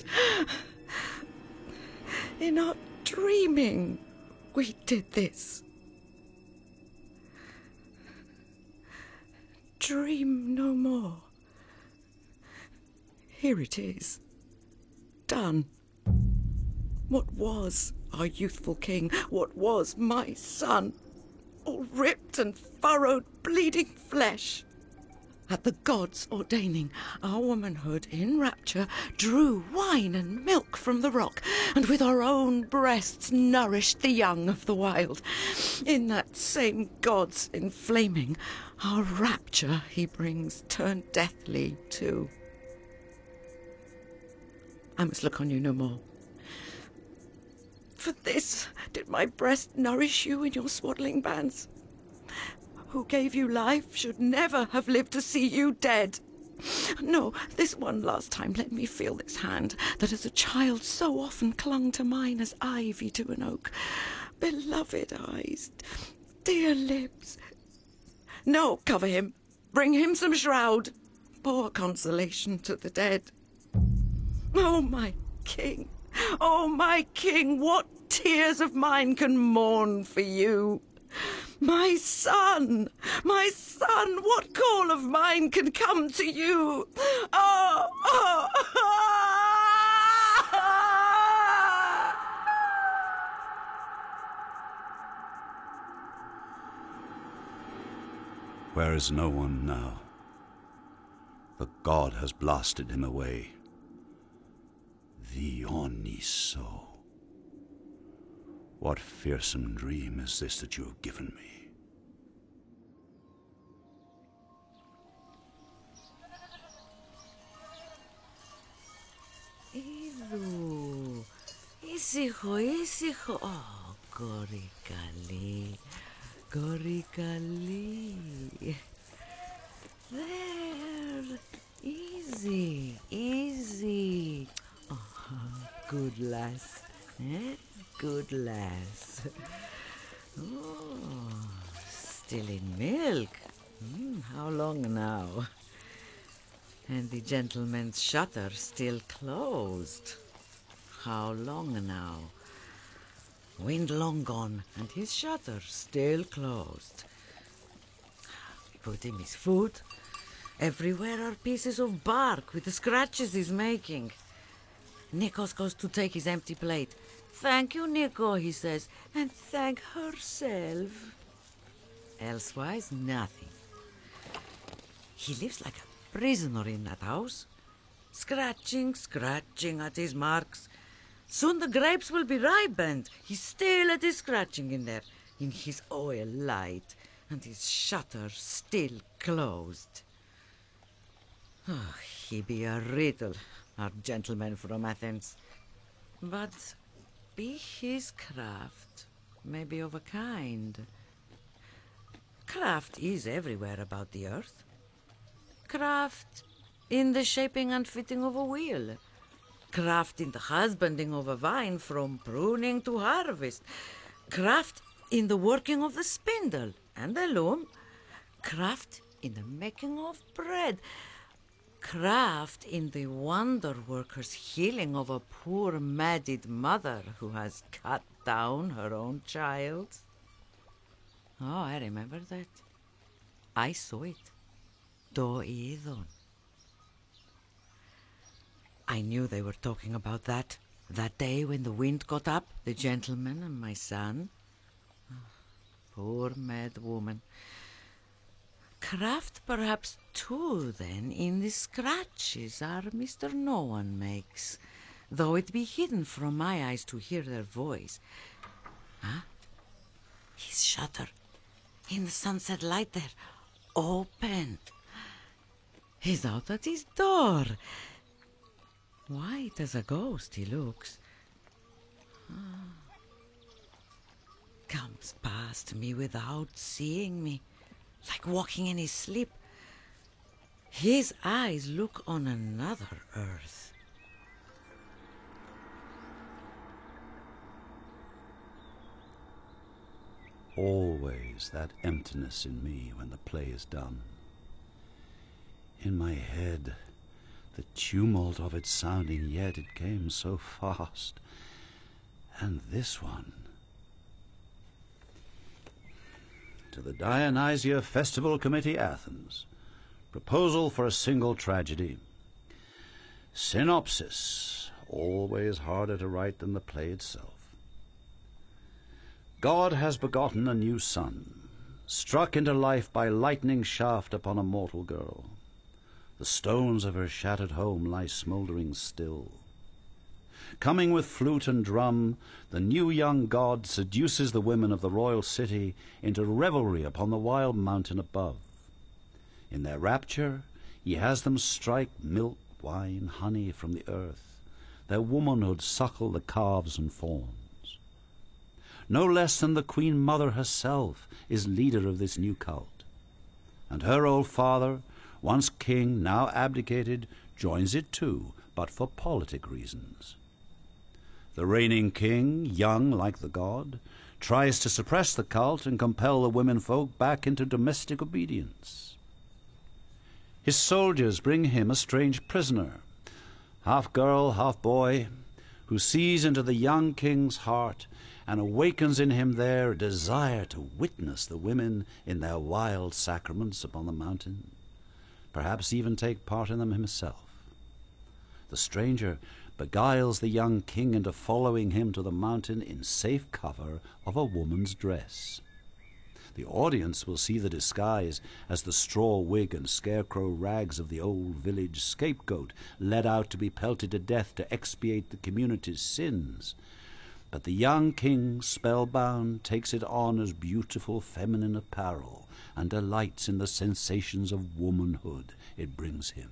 In our dreaming, we did this. Dream no more. Here it is. Done. What was our youthful king? What was my son? All ripped and furrowed, bleeding flesh. At the gods' ordaining, our womanhood in rapture drew wine and milk from the rock, and with our own breasts nourished the young of the wild. In that same god's inflaming, our rapture he brings turned deathly too. I must look on you no more. For this did my breast nourish you in your swaddling bands. Who gave you life should never have lived to see you dead. No, this one last time let me feel this hand that as a child so often clung to mine as ivy to an oak. Beloved eyes, dear lips. No, cover him. Bring him some shroud. Pour consolation to the dead. Oh, my king, oh, my king, what tears of mine can mourn for you? My son, my son, what call of mine can come to you? Oh, oh, oh. Where is no one now? The god has blasted him away. Dionyso. What fearsome dream is this that you have given me? Ilu, ήσυχο, ήσυχο. Oh, κόρη καλή, κόρη καλή. There, easy, easy. Oh, good lass, eh? Good lass. Oh, still in milk. Mm, how long now? And the gentleman's shutter still closed. How long now? Wind long gone, and his shutter still closed. Put him his food. Everywhere are pieces of bark with the scratches he's making. Nikos goes to take his empty plate. Thank you, Nico, he says, and thank herself. Elsewise, nothing. He lives like a prisoner in that house, scratching, scratching at his marks. Soon the grapes will be ripe, and he's still at his scratching in there, in his oil light, and his shutter still closed. Oh, he be a riddle, our gentleman from Athens. But be his craft maybe of a kind. Craft is everywhere about the earth. Craft in the shaping and fitting of a wheel. Craft in the husbanding of a vine from pruning to harvest. Craft in the working of the spindle and the loom. Craft in the making of bread. Craft in the wonder worker's healing of a poor madded mother who has cut down her own child. Oh, I remember that. I saw it. Do Idon. I knew they were talking about that, that day when the wind got up, the gentleman and my son. Oh, poor mad woman. Craft perhaps too, then, in the scratches our Mister No One makes, though it be hidden from my eyes to hear their voice. Huh? His shutter, in the sunset light there, open. He's out at his door. White as a ghost he looks. Ah. Comes past me without seeing me, like walking in his sleep. His eyes look on another earth. Always that emptiness in me when the play is done. In my head, the tumult of it sounding, yet it came so fast. And this one. To the Dionysia Festival Committee, Athens. Proposal for a single tragedy. Synopsis. Always harder to write than the play itself. God has begotten a new son, struck into life by lightning shaft upon a mortal girl. The stones of her shattered home lie smouldering still. Coming with flute and drum, the new young god seduces the women of the royal city into revelry upon the wild mountain above. In their rapture, he has them strike milk, wine, honey from the earth, their womanhood suckle the calves and fawns. No less than the Queen Mother herself is leader of this new cult, and her old father, once king, now abdicated, joins it too, but for politic reasons. The reigning king, young like the god, tries to suppress the cult and compel the womenfolk back into domestic obedience. His soldiers bring him a strange prisoner, half girl, half boy, who sees into the young king's heart and awakens in him there a desire to witness the women in their wild sacraments upon the mountain, perhaps even take part in them himself. The stranger beguiles the young king into following him to the mountain in safe cover of a woman's dress. The audience will see the disguise as the straw wig and scarecrow rags of the old village scapegoat led out to be pelted to death to expiate the community's sins. But the young king, spellbound, takes it on as beautiful feminine apparel and delights in the sensations of womanhood it brings him.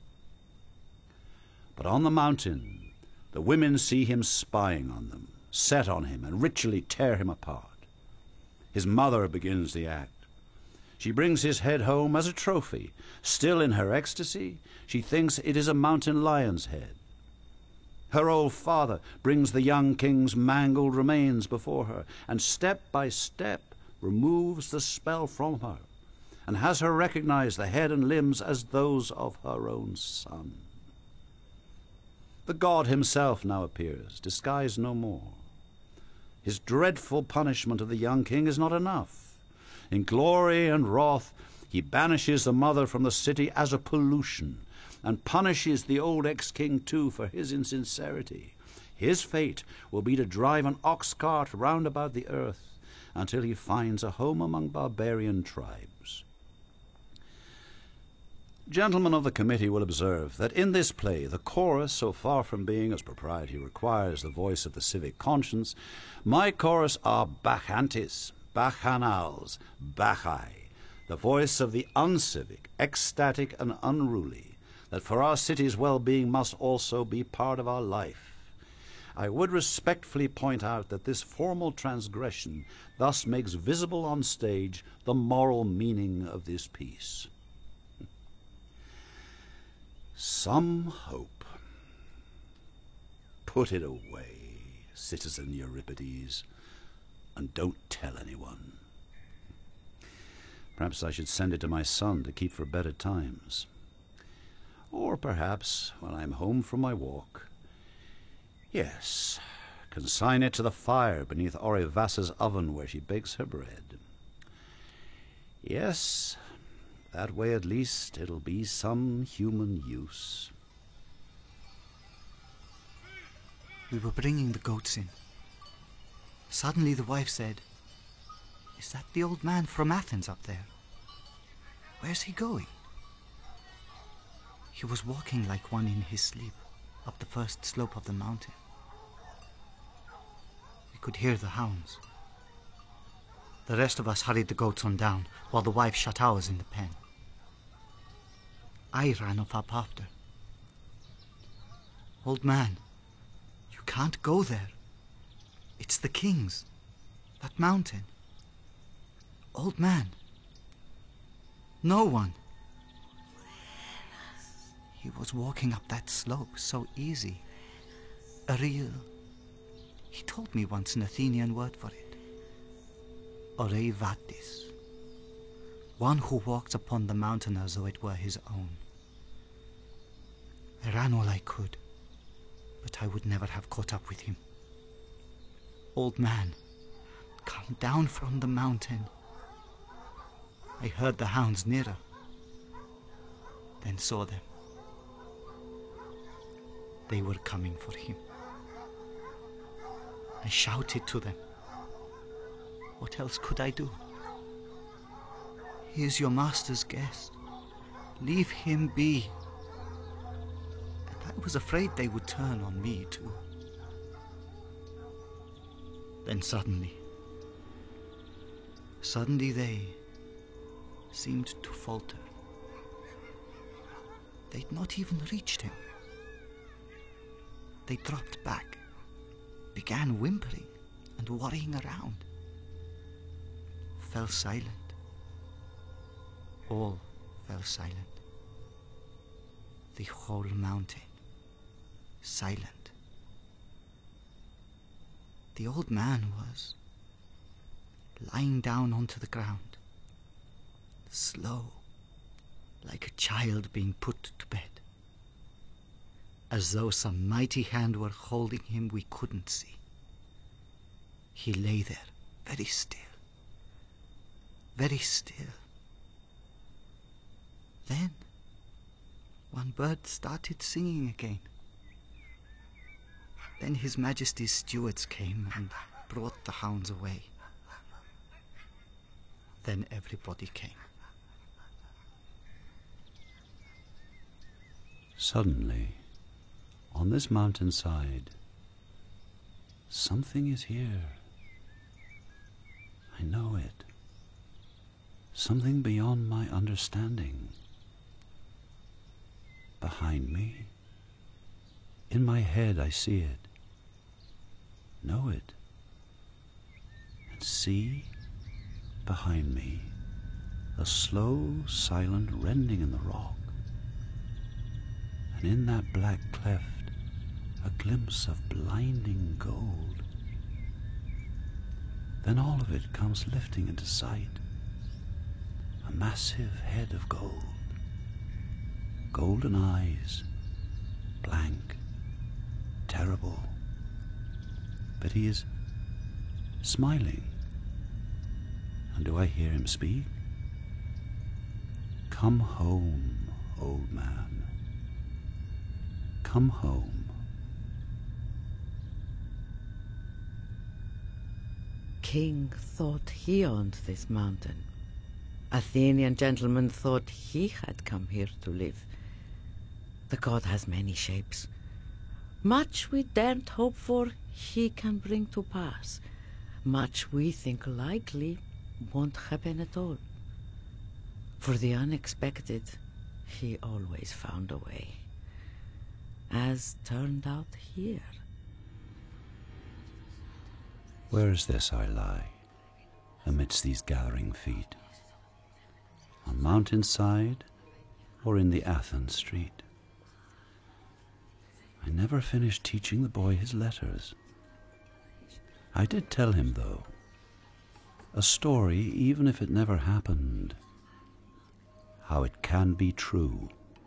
But on the mountain, the women see him spying on them, set on him, and ritually tear him apart. His mother begins the act. She brings his head home as a trophy. Still in her ecstasy, she thinks it is a mountain lion's head. Her old father brings the young king's mangled remains before her, and step by step removes the spell from her, and has her recognize the head and limbs as those of her own son. The god himself now appears, disguised no more. His dreadful punishment of the young king is not enough. In glory and wrath, he banishes the mother from the city as a pollution, and punishes the old ex-king too for his insincerity. His fate will be to drive an ox cart round about the earth until he finds a home among barbarian tribes. Gentlemen of the committee will observe that in this play the chorus, so far from being, as propriety requires, the voice of the civic conscience, my chorus are bacchantes, bacchanals, bacchae, the voice of the uncivic, ecstatic and unruly, that for our city's well-being must also be part of our life. I would respectfully point out that this formal transgression thus makes visible on stage the moral meaning of this piece. Some hope. Put it away, citizen Euripides, and don't tell anyone. Perhaps I should send it to my son to keep for better times. Or perhaps, when I'm home from my walk, yes, consign it to the fire beneath Orivassa's oven where she bakes her bread. Yes, that way at least it'll be some human use. We were bringing the goats in. Suddenly the wife said, "Is that the old man from Athens up there? Where's he going?" He was walking like one in his sleep up the first slope of the mountain. We could hear the hounds. The rest of us hurried the goats on down, while the wife shut ours in the pen. I ran off up after. "Old man, you can't go there. It's the king's. That mountain. Old man. No one." He was walking up that slope so easy. A real... He told me once an Athenian word for it. Oreivatis. One who walks upon the mountain as though it were his own. I ran all I could, but I would never have caught up with him. "Old man, come down from the mountain." I heard the hounds nearer, then saw them. They were coming for him. I shouted to them. What else could I do? "He is your master's guest. Leave him be." And I was afraid they would turn on me too. Then suddenly, suddenly they seemed to falter. They'd not even reached him. They dropped back, began whimpering and worrying around, fell silent. All fell silent. The whole mountain, silent. The old man was lying down onto the ground, slow, like a child being put to bed. As though some mighty hand were holding him we couldn't see. He lay there, very still, very still. Then, one bird started singing again. Then His Majesty's stewards came and brought the hounds away. Then everybody came. Suddenly, on this mountainside, something is here. I know it. Something beyond my understanding. Behind me. In my head I see it. Know it. And see, behind me, a slow, silent rending in the rock. And in that black cleft, a glimpse of blinding gold. Then all of it comes lifting into sight. A massive head of gold. Golden eyes, blank, terrible. But he is smiling. And do I hear him speak? Come home, old man. Come home. King thought he owned this mountain, Athenian gentleman thought he had come here to live. The god has many shapes. Much we daren't hope for, he can bring to pass. Much we think likely won't happen at all. For the unexpected, he always found a way. As turned out here. Where is this I lie, amidst these gathering feet? On mountainside, or in the Athens street? I never finished teaching the boy his letters. I did tell him, though, a story, even if it never happened, how it can be true.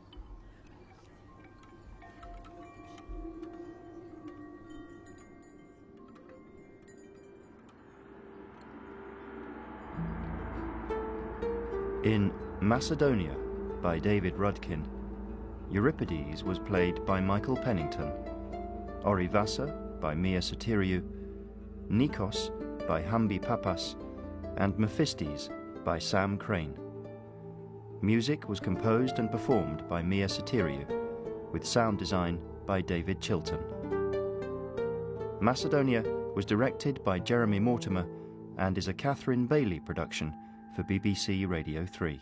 In Macedonia by David Rudkin, Euripides was played by Michael Pennington, Orivassa by Mia Soteriou, Nikos by Hambi Papas, and Mephistes by Sam Crane. Music was composed and performed by Mia Soteriou, with sound design by David Chilton. Macedonia was directed by Jeremy Mortimer and is a Catherine Bailey production for B B C Radio three.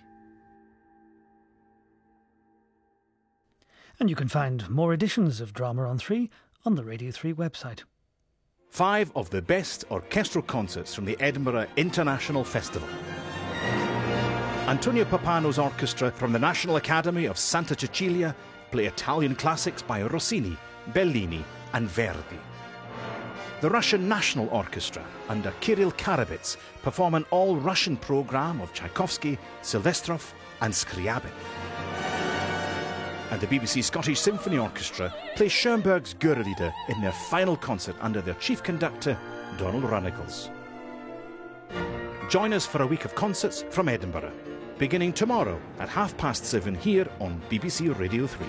And you can find more editions of Drama on three on the Radio three website. Five of the best orchestral concerts from the Edinburgh International Festival. Antonio Pappano's orchestra from the National Academy of Santa Cecilia play Italian classics by Rossini, Bellini and Verdi. The Russian National Orchestra under Kirill Karabets perform an all-Russian programme of Tchaikovsky, Silvestrov and Scriabin. And the B B C Scottish Symphony Orchestra play Schoenberg's Gurrlieder in their final concert under their chief conductor, Donald Runnicles. Join us for a week of concerts from Edinburgh, beginning tomorrow at half past seven here on B B C Radio three.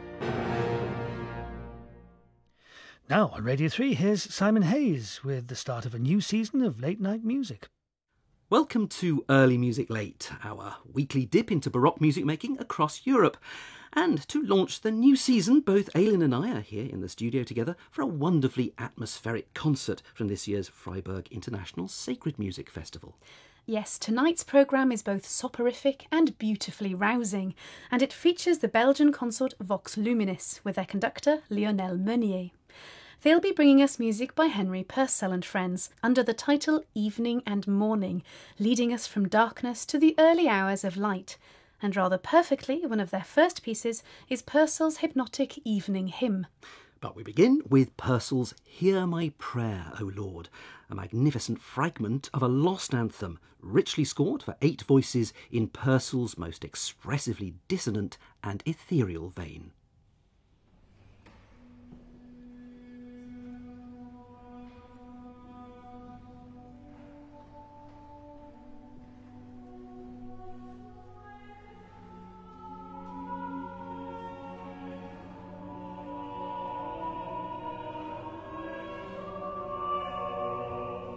Now on Radio three, here's Simon Hayes with the start of a new season of Late Night Music. Welcome to Early Music Late, our weekly dip into Baroque music making across Europe. And to launch the new season, both Aileen and I are here in the studio together for a wonderfully atmospheric concert from this year's Freiburg International Sacred Music Festival. Yes, tonight's programme is both soporific and beautifully rousing, and it features the Belgian consort Vox Luminis with their conductor Lionel Meunier. They'll be bringing us music by Henry Purcell and friends under the title Evening and Morning, leading us from darkness to the early hours of light. And rather perfectly, one of their first pieces is Purcell's hypnotic evening hymn. But we begin with Purcell's Hear My Prayer, O Lord, a magnificent fragment of a lost anthem, richly scored for eight voices in Purcell's most expressively dissonant and ethereal vein.